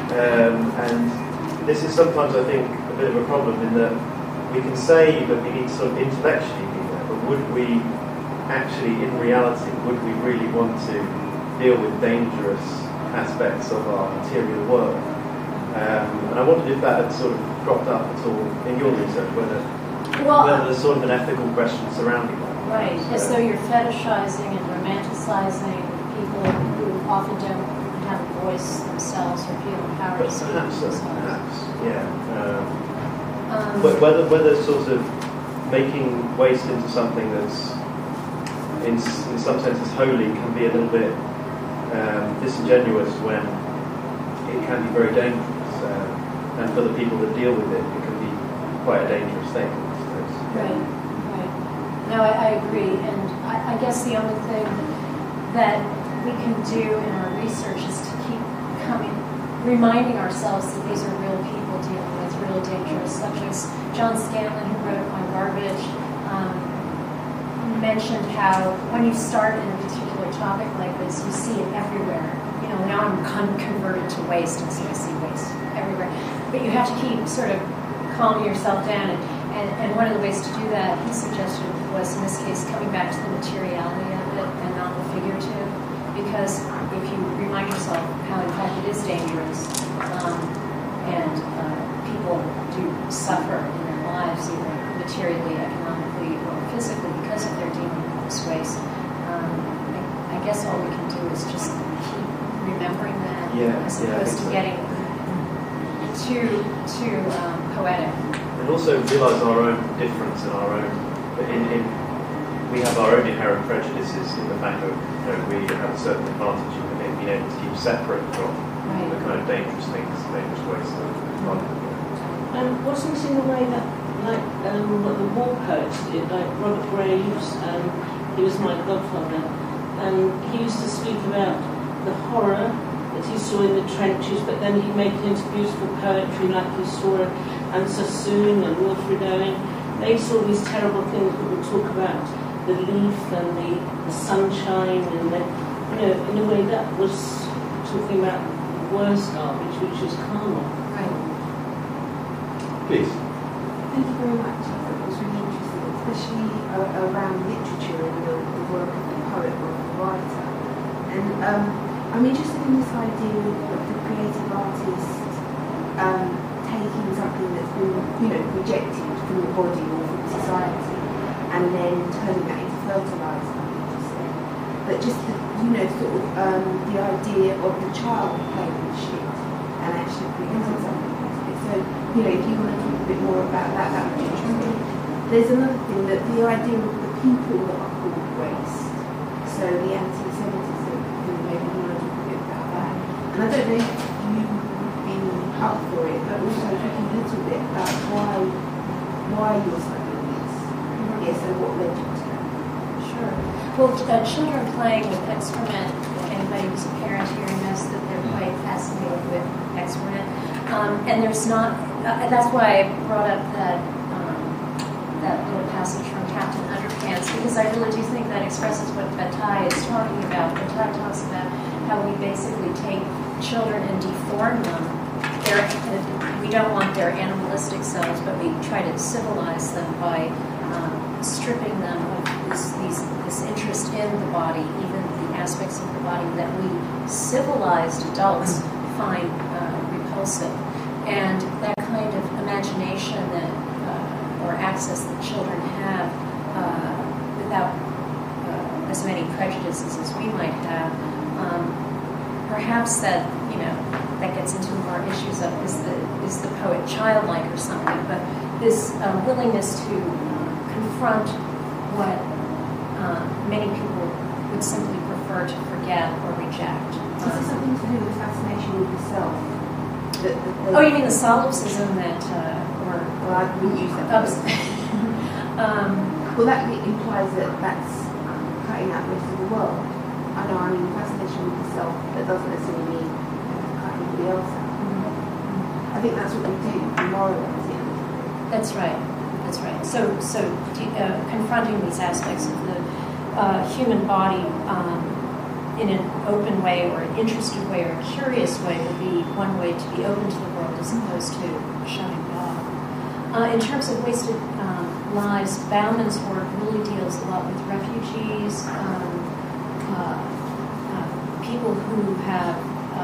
S6: And this is sometimes, I think, a bit of a problem in that we can say that we need to sort of intellectually be there, but would we actually, in reality, would we really want to deal with dangerous aspects of our material work? And I wondered if that had sort of cropped up at all in your research, whether there's sort of an ethical question surrounding that.
S2: Right, as though you're fetishizing and romanticizing people who often don't have a voice themselves or feel empowered to speak for themselves.
S6: Perhaps, yeah. Whether sort of making waste into something that's in some senses holy can be a little bit disingenuous when it can be very dangerous, and for the people that deal with it, it can be quite a dangerous thing, I suppose.
S2: Right. No, I agree, and I guess the only thing that we can do in our research is to keep reminding ourselves that these are real people dealing with really dangerous subjects. John Scanlon, who wrote On Garbage, mentioned how when you start in a particular topic like this, you see it everywhere. Now I'm converted to waste, and so I see waste everywhere. But you have to keep sort of calming yourself down, and one of the ways to do that, he suggested, was in this case coming back to the materiality of it and not the figurative, because if you remind yourself how in fact it is dangerous, and people do suffer in their lives, either materially, economically, or physically, because of their dealing with this waste. I guess all we can do is just keep remembering that, as opposed to getting too poetic.
S6: and also realise our own difference and our own. We have our own inherent prejudices in the fact that we have a certain advantage in being able to keep separate from the kind of dangerous things, dangerous ways of life.
S4: Wasn't in a way that, like, what the war poets did, like Robert Graves, he was my godfather, and he used to speak about the horror that he saw in the trenches, but then he made it into beautiful poetry, like he saw and Sassoon and Wilfred Owen. They saw these terrible things, but would talk about the leaf and the sunshine, and in a way that was talking about worse garbage, which was karma.
S2: Right.
S1: Please.
S7: Thank you very much. I thought it was really interesting, especially around literature and the work of the poet or the writer. And I'm interested in this idea of the creative artist taking something that's been, rejected from the body or from society, and then turning that into fertilizer. But just the, the idea of the child playing with shit and actually creating something. So, if you want to talk a bit more about that would be interesting. There's another thing, that the idea of the people that are called waste. So the anti-Semitism, maybe you want to talk a bit about that. And I don't know if you've been up for it, but also talking a little bit about why you're studying this. Yes, and what led you to that.
S2: Sure. Well, children playing with excrement, anybody who's a parent here knows that they're quite fascinated with excrement. And there's not, that's why I brought up that little passage from Captain Underpants, because I really do think that expresses what Bataille is talking about. Bataille talks about how we basically take children and deform them. We don't want their animalistic selves, but we try to civilize them by stripping them of this interest in the body, even the aspects of the body that we civilized adults find repulsive. And that kind of imagination or access that children have without as many prejudices as we might have, perhaps that gets into more issues of is the poet childlike or something, but this willingness to confront what many people would simply prefer to forget or reject.
S7: Is it something to do with fascination with yourself?
S2: Oh, you mean the solipsism that,
S7: Well, I wouldn't use that. Well, that implies that that's cutting out the rest of the world. I know, fascination with yourself, that doesn't necessarily mean cutting anybody else out. I think that's what we do, demoralising.
S2: That's right. That's right. So confronting these aspects of the human body in an open way or an interested way or a curious way would be one way to be open to the world as opposed to shutting it off. In terms of wasted lives, Bauman's work really deals a lot with refugees, people who have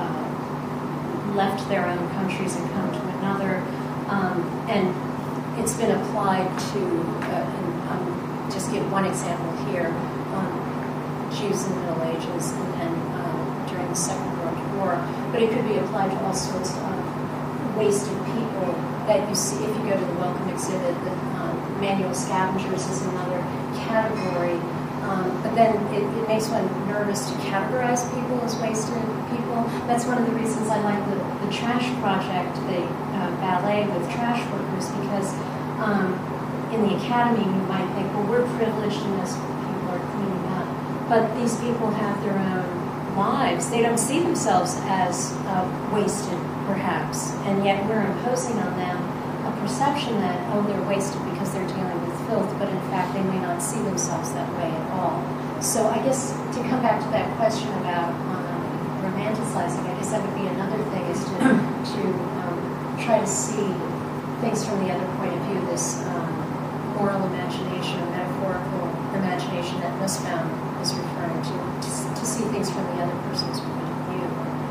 S2: left their own countries and come to another, and it's been applied to, just give one example here, Jews in the Middle Ages and during the Second World War, but it could be applied to all sorts of wasted people that you see if you go to the Welcome exhibit. The manual scavengers is another category, but then it makes one nervous to categorize people as wasted people. That's one of the reasons I like the trash project, the ballet with trash workers, because in the academy you might think, well, we're privileged in this, people are cleaning up. But these people have their own lives. They don't see themselves as wasted, perhaps, and yet we're imposing on them a perception that, oh, they're wasted because they're dealing with filth, but in fact they may not see themselves that way at all. So I guess to come back to that question about romanticizing, I guess that would be another thing, is to try to see things from the other point of view, this moral imagination or metaphorical imagination that Nussbaum is referring to see things from the other person's point of view.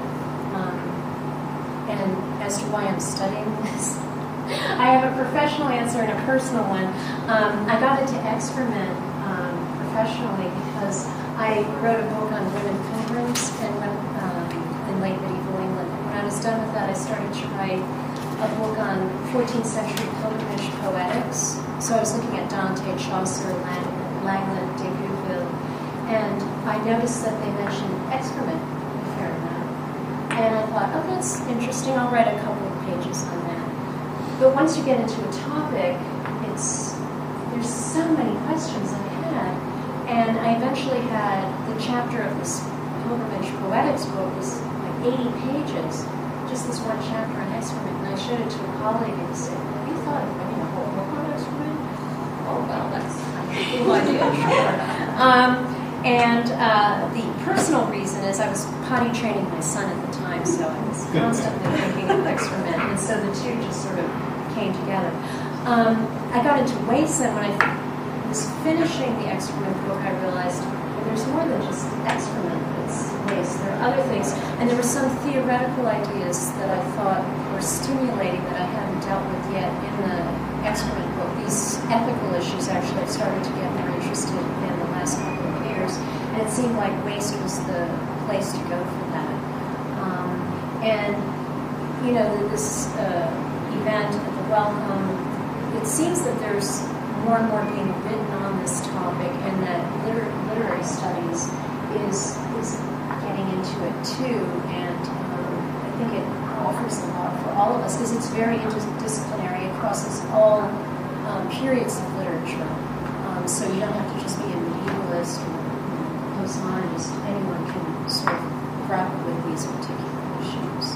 S2: And as to why I'm studying this, I have a professional answer and a personal one. I got into excrement professionally because I wrote a book on women pilgrims in late medieval England. And when I was done with that, I started to write a book on 14th century pilgrimage poetics. So I was looking at Dante, Chaucer, Langland, de Gouffille, and I noticed that they mentioned excrement a fair amount. And I thought, oh, that's interesting. I'll write a couple of pages on that. But once you get into a topic, there's so many questions I had. And I eventually had the chapter of this Pilgrimage Poetics book was like 80 pages, just this one chapter on excrement. And I showed it to a colleague and he said, have you thought of writing a whole book on excrement? Oh, well, that's a cool idea, sure. The personal reason is I was potty training my son at the time, so I was constantly thinking of excrement, and so the two just sort of came together. I got into waste, and when I was finishing the excrement book, I realized there's more than just excrement that's waste. There are other things, and there were some theoretical ideas that I thought were stimulating that I hadn't dealt with yet in the excrement book. These ethical issues actually I started to get more interested in the last couple of years, and it seemed like waste was the place to go for that. This event at the Wellcome, it seems that there's more and more being written on this topic, and that literary studies is getting into it too, and I think it offers a lot for all of us because it's very interdisciplinary. It crosses all periods of literature, so you don't have to just be a medievalist or postmodernist. Anyone can sort of grapple with these particular issues.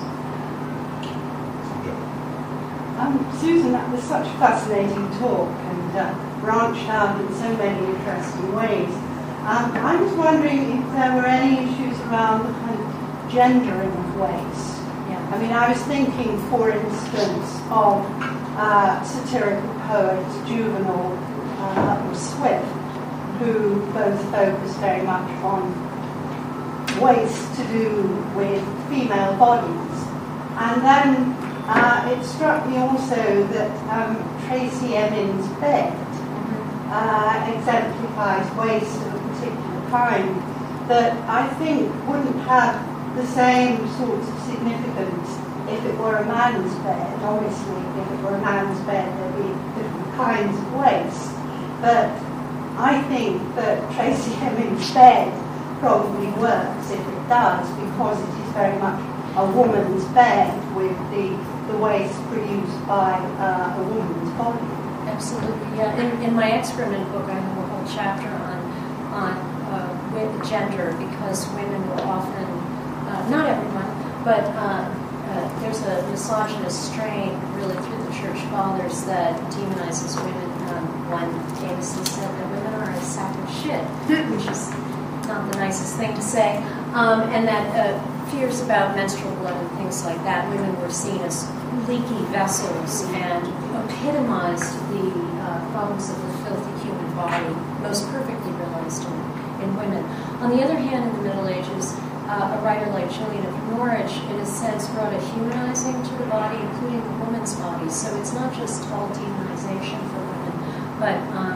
S8: Susan, that was such a fascinating talk and branched out in so many interesting ways. I was wondering if there were any issues around the kind of gendering of waste.
S2: Yeah.
S8: I mean, I was thinking, for instance, of satirical poets Juvenal or Swift, who both focus very much on waste to do with female bodies. And then it struck me also that Tracey Emin's bed exemplifies waste of a particular kind that I think wouldn't have the same sorts of significance if it were a man's bed. Obviously, if it were a man's bed, there'd be different kinds of waste. But I think that Tracey Emin's bed probably works if it does, because it is very much a woman's bed with the waste produced by a woman's body.
S2: Absolutely, yeah. In my excrement book, I have a whole chapter on with gender, because women will often, not everyone, but there's a misogynist strain really through the church fathers that demonizes women. One famously said that women are a sack of shit, which is not the nicest thing to say, and that fears about menstrual blood and things like that. Women were seen as leaky vessels and epitomized the problems of the filthy human body, most perfectly realized in women. On the other hand, in the Middle Ages, a writer like Gillian of Norwich, in a sense, brought a humanizing to the body, including the woman's body. So it's not just all demonization for women, but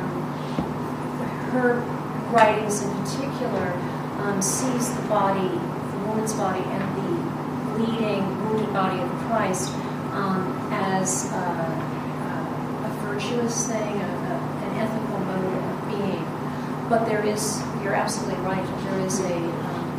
S2: her writings in particular sees the body, the woman's body, and the bleeding, wounded body of Christ as a virtuous thing, an ethical mode of being. But there is, you're absolutely right, there is a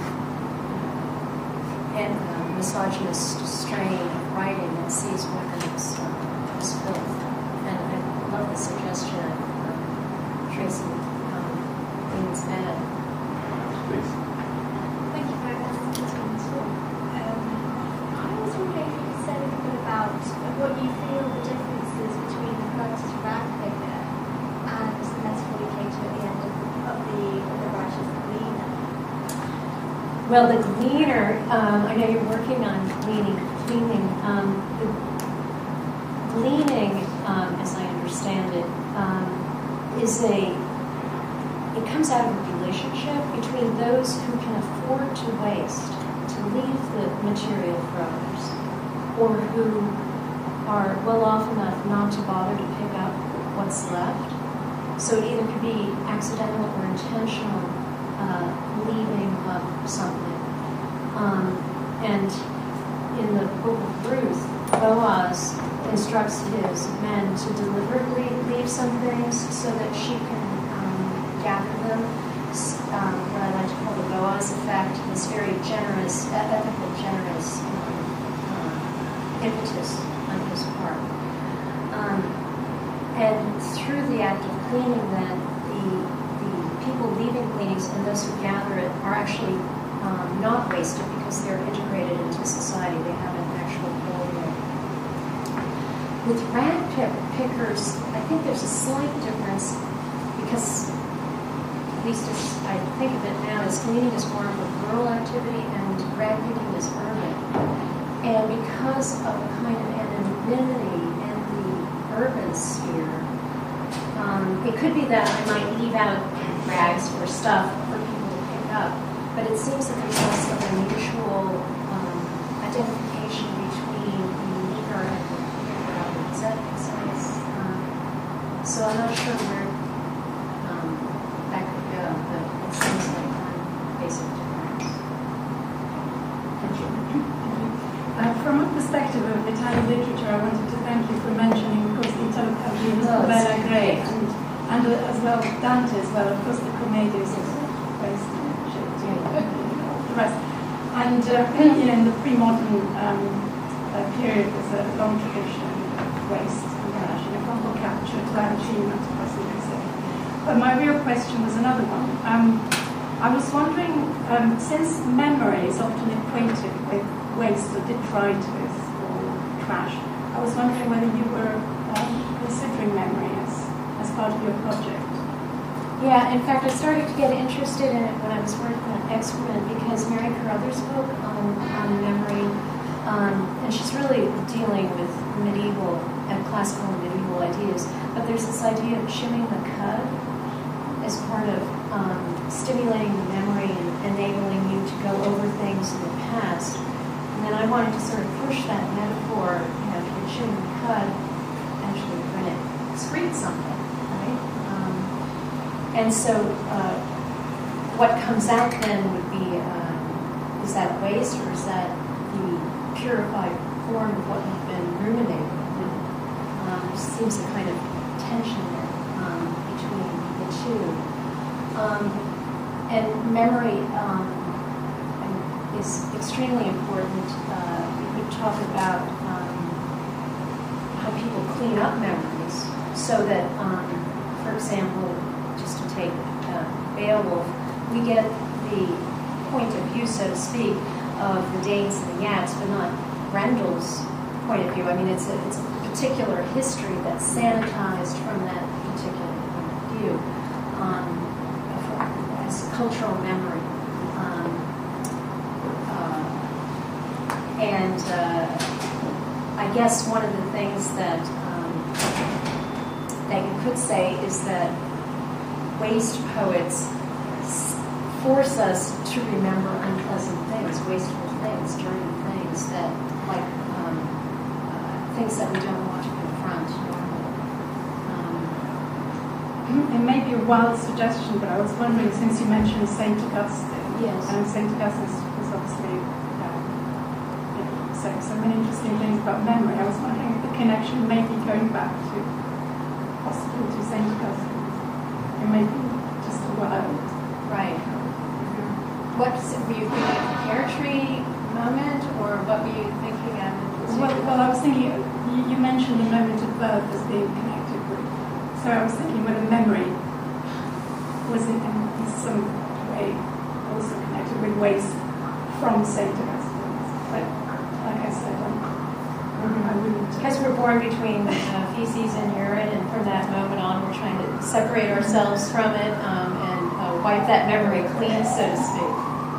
S2: misogynist strain of writing that sees women as filth. And I love the suggestion of Tracey Emin's bed.
S1: Please.
S9: Thank you very much for taking the talk. I was wondering if you could say a little bit about what you feel the differences between the Curtis Rag figure and the metaphoricator at the end of the writer's Gleaner.
S2: Well, the Gleaner, I know you're working on gleaning. The gleaning, as I understand it, it comes out of a relationship between those who can afford to waste, to leave the material for others, or who are well off enough not to bother to pick up what's left. So it either could be accidental or intentional leaving of something. And in the book of Ruth, Boaz instructs his men to deliberately leave some things so that she can gather them. What I like to call the Boaz effect, this very generous, ethical, generous impetus on his part. And through the act of cleaning, then, the people leaving cleanings and those who gather it are actually not wasted because they're integrated into society. They have an actual role there. With rag pickers, I think there's a slight difference because, at least as I think of it now, as cleaning is more of a rural activity and rag picking is urban. And because of a kind of anonymity in the urban sphere, it could be that I might leave out rags or stuff for people to pick up, but it seems that there's also a mutual identification between the leaver and the picker. Does that make sense? So I'm not sure where that could go, but it seems like one basic difference.
S10: From a perspective of Italian literature, I wanted to thank you for mentioning, of course, the Italo Calvino, Bella Gray, and as well Dante as well. Of course, the Comedies is based on the rest. And in the pre-modern period, there's a long tradition of waste and trash, and a capture to achievement, but my real question was another one. I was wondering, since memory is often equated with waste or detritus or trash, I was wondering whether you were considering memory as part of your project.
S2: Yeah, in fact, I started to get interested in it when I was working on Excrement because Mary Carruthers spoke on memory, and she's really dealing with medieval and classical and medieval ideas. But there's this idea of chewing the cud as part of stimulating the memory and enabling you to go over things in the past. And then I wanted to sort of push that metaphor, if you're chewing the cud, actually you're going to excrete something, right? And so what comes out then would be, is that waste or is that the purified form of what you've been ruminating? There seems a kind of tension there between the two. And memory is extremely important. We could talk about how people clean up memories so that, for example, just to take Beowulf, we get the point of view, so to speak, of the Danes and the Yats, but not Grendel's point of view. I mean, it's a particular history that's sanitized from that particular point of view as cultural memory. And I guess one of the things that you could say is that waste poets force us to remember unpleasant things, wasteful things, dirty things that, like things that we don't want to confront normally.
S10: It may be a wild suggestion, but I was wondering, since you mentioned St. Augustine,
S2: yes,
S10: and St. Augustine was obviously saying so many interesting things about memory, I was wondering if the connection may be going back to possibly to St. Augustine. It may be just a wild.
S2: Right. What were you thinking of the pear tree moment, or what were you thinking of?
S10: Well, I was thinking, you mentioned the moment of birth as being connected with, so I was thinking whether memory was in some way also connected with waste from St. Augustine. But like I said, I wouldn't.
S2: Because we're born between feces and urine, and from that moment on, we're trying to separate ourselves from it and wipe that memory clean, so to speak.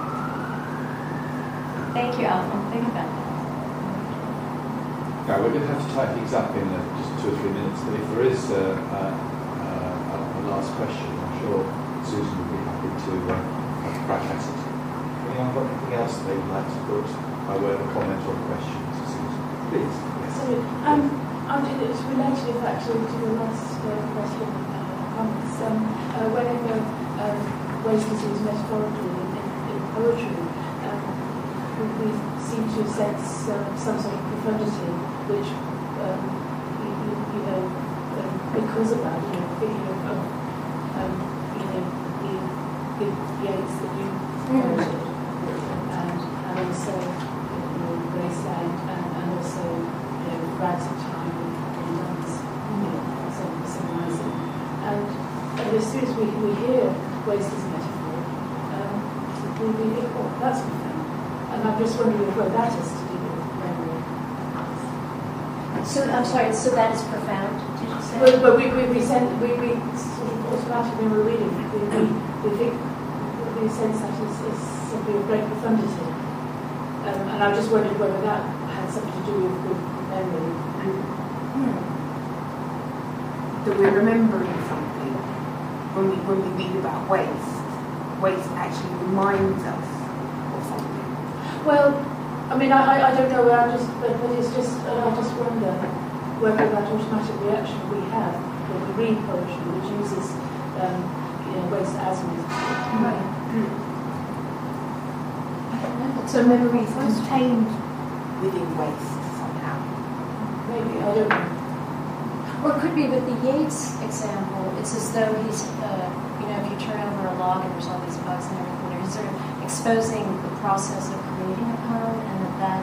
S2: Thank you, Alvin. Think about that.
S1: Yeah, we're going to have to tie things up in just 2 or 3 minutes, but if there is a last question, I'm sure Susan would be happy to have a crack at it. Anyone got anything else they would like to put by way of a comment or a question to Susan? Please. Yes.
S11: Sorry, it's related, in fact, to the last question. Whenever waste is used metaphorically in poetry, we seem to sense some sort of profundity, which because of that, thinking of the Yeats that you quoted, and also Wasteland, and also Rags of Time and Dance, symbolising. And as soon as we hear waste as a metaphor, we think, oh, that's profound. And I'm just wondering whether that has to do with memory.
S2: So I'm sorry. So that is profound. Did you say?
S11: But we sort of automatically when we're reading, we think we sense that is something of great profundity. And I just wondered whether that had something to do with memory.
S7: That we're remembering something when we read about waste. Waste actually reminds us of something.
S11: Well, I mean, I don't know. But it's just I just wonder whether that automatic reaction we have when we read poetry, which uses waste as an
S7: Right. So memory is contained within waste somehow.
S11: Maybe, I don't know.
S2: Or it could be with the Yeats example, it's as though he's, if you turn over a log and there's all these bugs and everything, he's sort of exposing the process of creating a poem, and that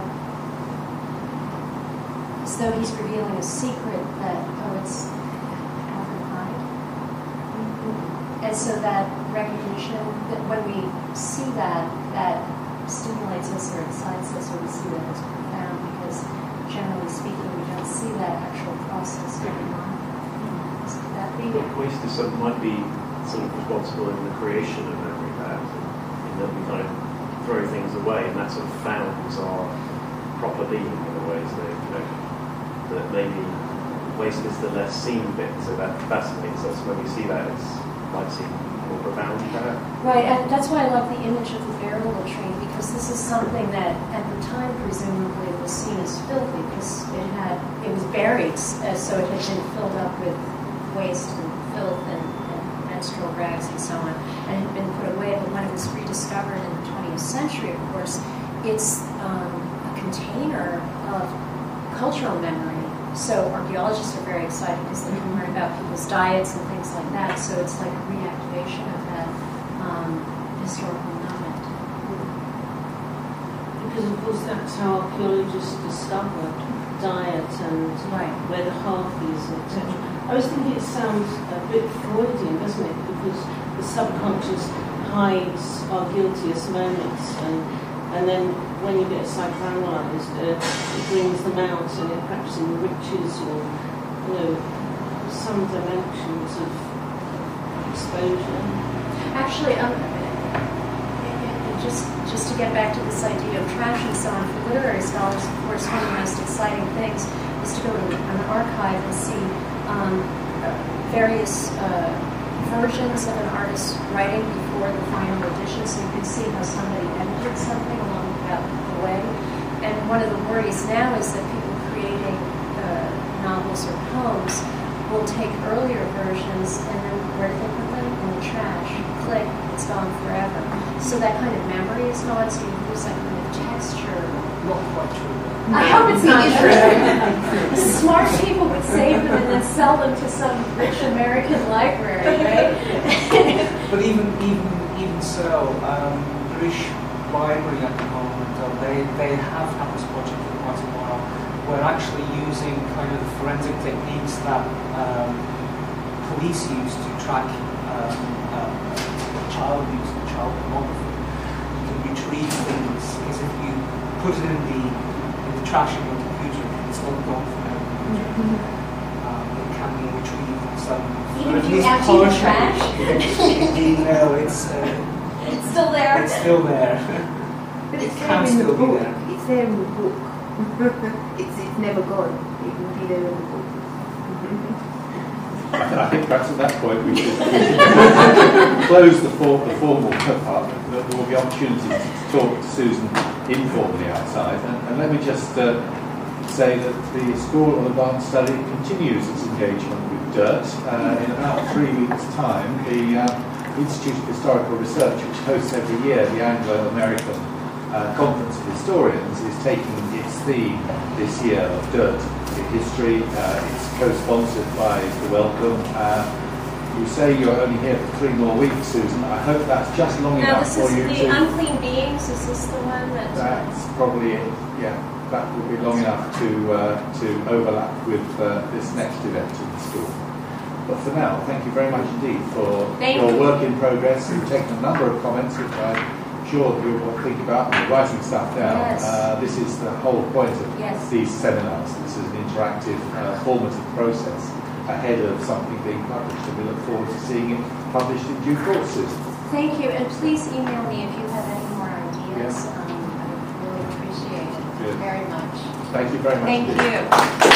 S2: as though he's revealing a secret that poets often hide. And so that recognition, that when we see that stimulates us or excites us, or we see that as profound, because generally speaking, we don't see that actual process going on. Could that be?
S6: Waste might be sort of responsible in the creation of memory, perhaps, in that we kind of throw things away, and that sort of founds our proper being in a way. So that maybe waste is the less seen bit, so that fascinates us. When we see that, it might seem more profound.
S2: Right, and that's why I love the image of the burial latrine, because this is something that at the time presumably was seen as filthy, because it was buried, so it had been filled up with waste and filth and menstrual rags and so on, and had been put away. But when it was rediscovered in the 20th century, of course, it's a container of cultural memory. So archaeologists are very excited because they can learn about people's diets and things like that. So it's like a reactivation of that historical moment.
S4: Because of course that's how archaeologists discovered diet and where the hearth is, etc. I was thinking it sounds a bit Freudian, doesn't it? Because the subconscious hides our guiltiest moments, and then when you get psychoanalyzed, it brings them out, and it perhaps enriches or some dimensions of exposure.
S2: Actually, just to get back to this idea of trash and so on, for literary scholars, of course, one of the most exciting things is to go to an archive and see various versions of an artist's writing before the final edition, so you can see how somebody edited something along the way. And one of the worries now is that people creating novels or poems will take earlier versions, and then where do they put them? In the trash. Click, it's gone forever. So that kind of memory is gone, so you lose that kind of texture.
S3: Not quite true.
S2: I hope it's not true. Smart people would save them and then sell them to some rich American library, right?
S3: But even so, British Library at the moment, they have had this project for quite a while. We're actually using kind of the forensic techniques that police use to track child abuse and child pornography. You can retrieve things because if you put it in the trash in your computer, it's all gone from your computer. It can be retrieved and so on.
S2: Even if you empty the trash?
S3: No, it's
S2: still there.
S3: It's still there.
S7: But
S3: it
S7: it's
S3: can
S7: there in the
S3: still be
S7: book.
S3: there.
S7: It's there in the book. It's never gone. It will be there in the book.
S1: I think perhaps at that point we should close the formal part. There will be opportunities to talk to Susan informally outside. And let me just say that the School of Advanced Study continues its engagement with dirt. In about 3 weeks' time, the Institute of Historical Research, which hosts every year the Anglo-American Conference of Historians, is taking its theme this year of dirt University History. It's co-sponsored by the Wellcome. You say you're only here for 3 more weeks, Susan. I hope that's just long
S2: No,
S1: enough
S2: this
S1: for
S2: is
S1: you
S2: the
S1: to...
S2: Unclean Beings. Is this the one that...
S1: That's probably it, yeah. That will be long enough to overlap with this next event in the school. But for now, thank you very much indeed for your work in progress. You've taken a number of comments, which I'm sure you will think about and writing stuff down.
S2: Yes.
S1: This is the whole point of
S2: Yes.
S1: these seminars. This is an interactive, formative process ahead of something being published, and we look forward to seeing it published in due course, Susan.
S2: Thank you, and please email me if you have any more ideas.
S1: Yeah.
S2: I would really appreciate it
S1: Good.
S2: very much.
S1: Thank you very much.
S2: Thank
S1: indeed.
S2: you.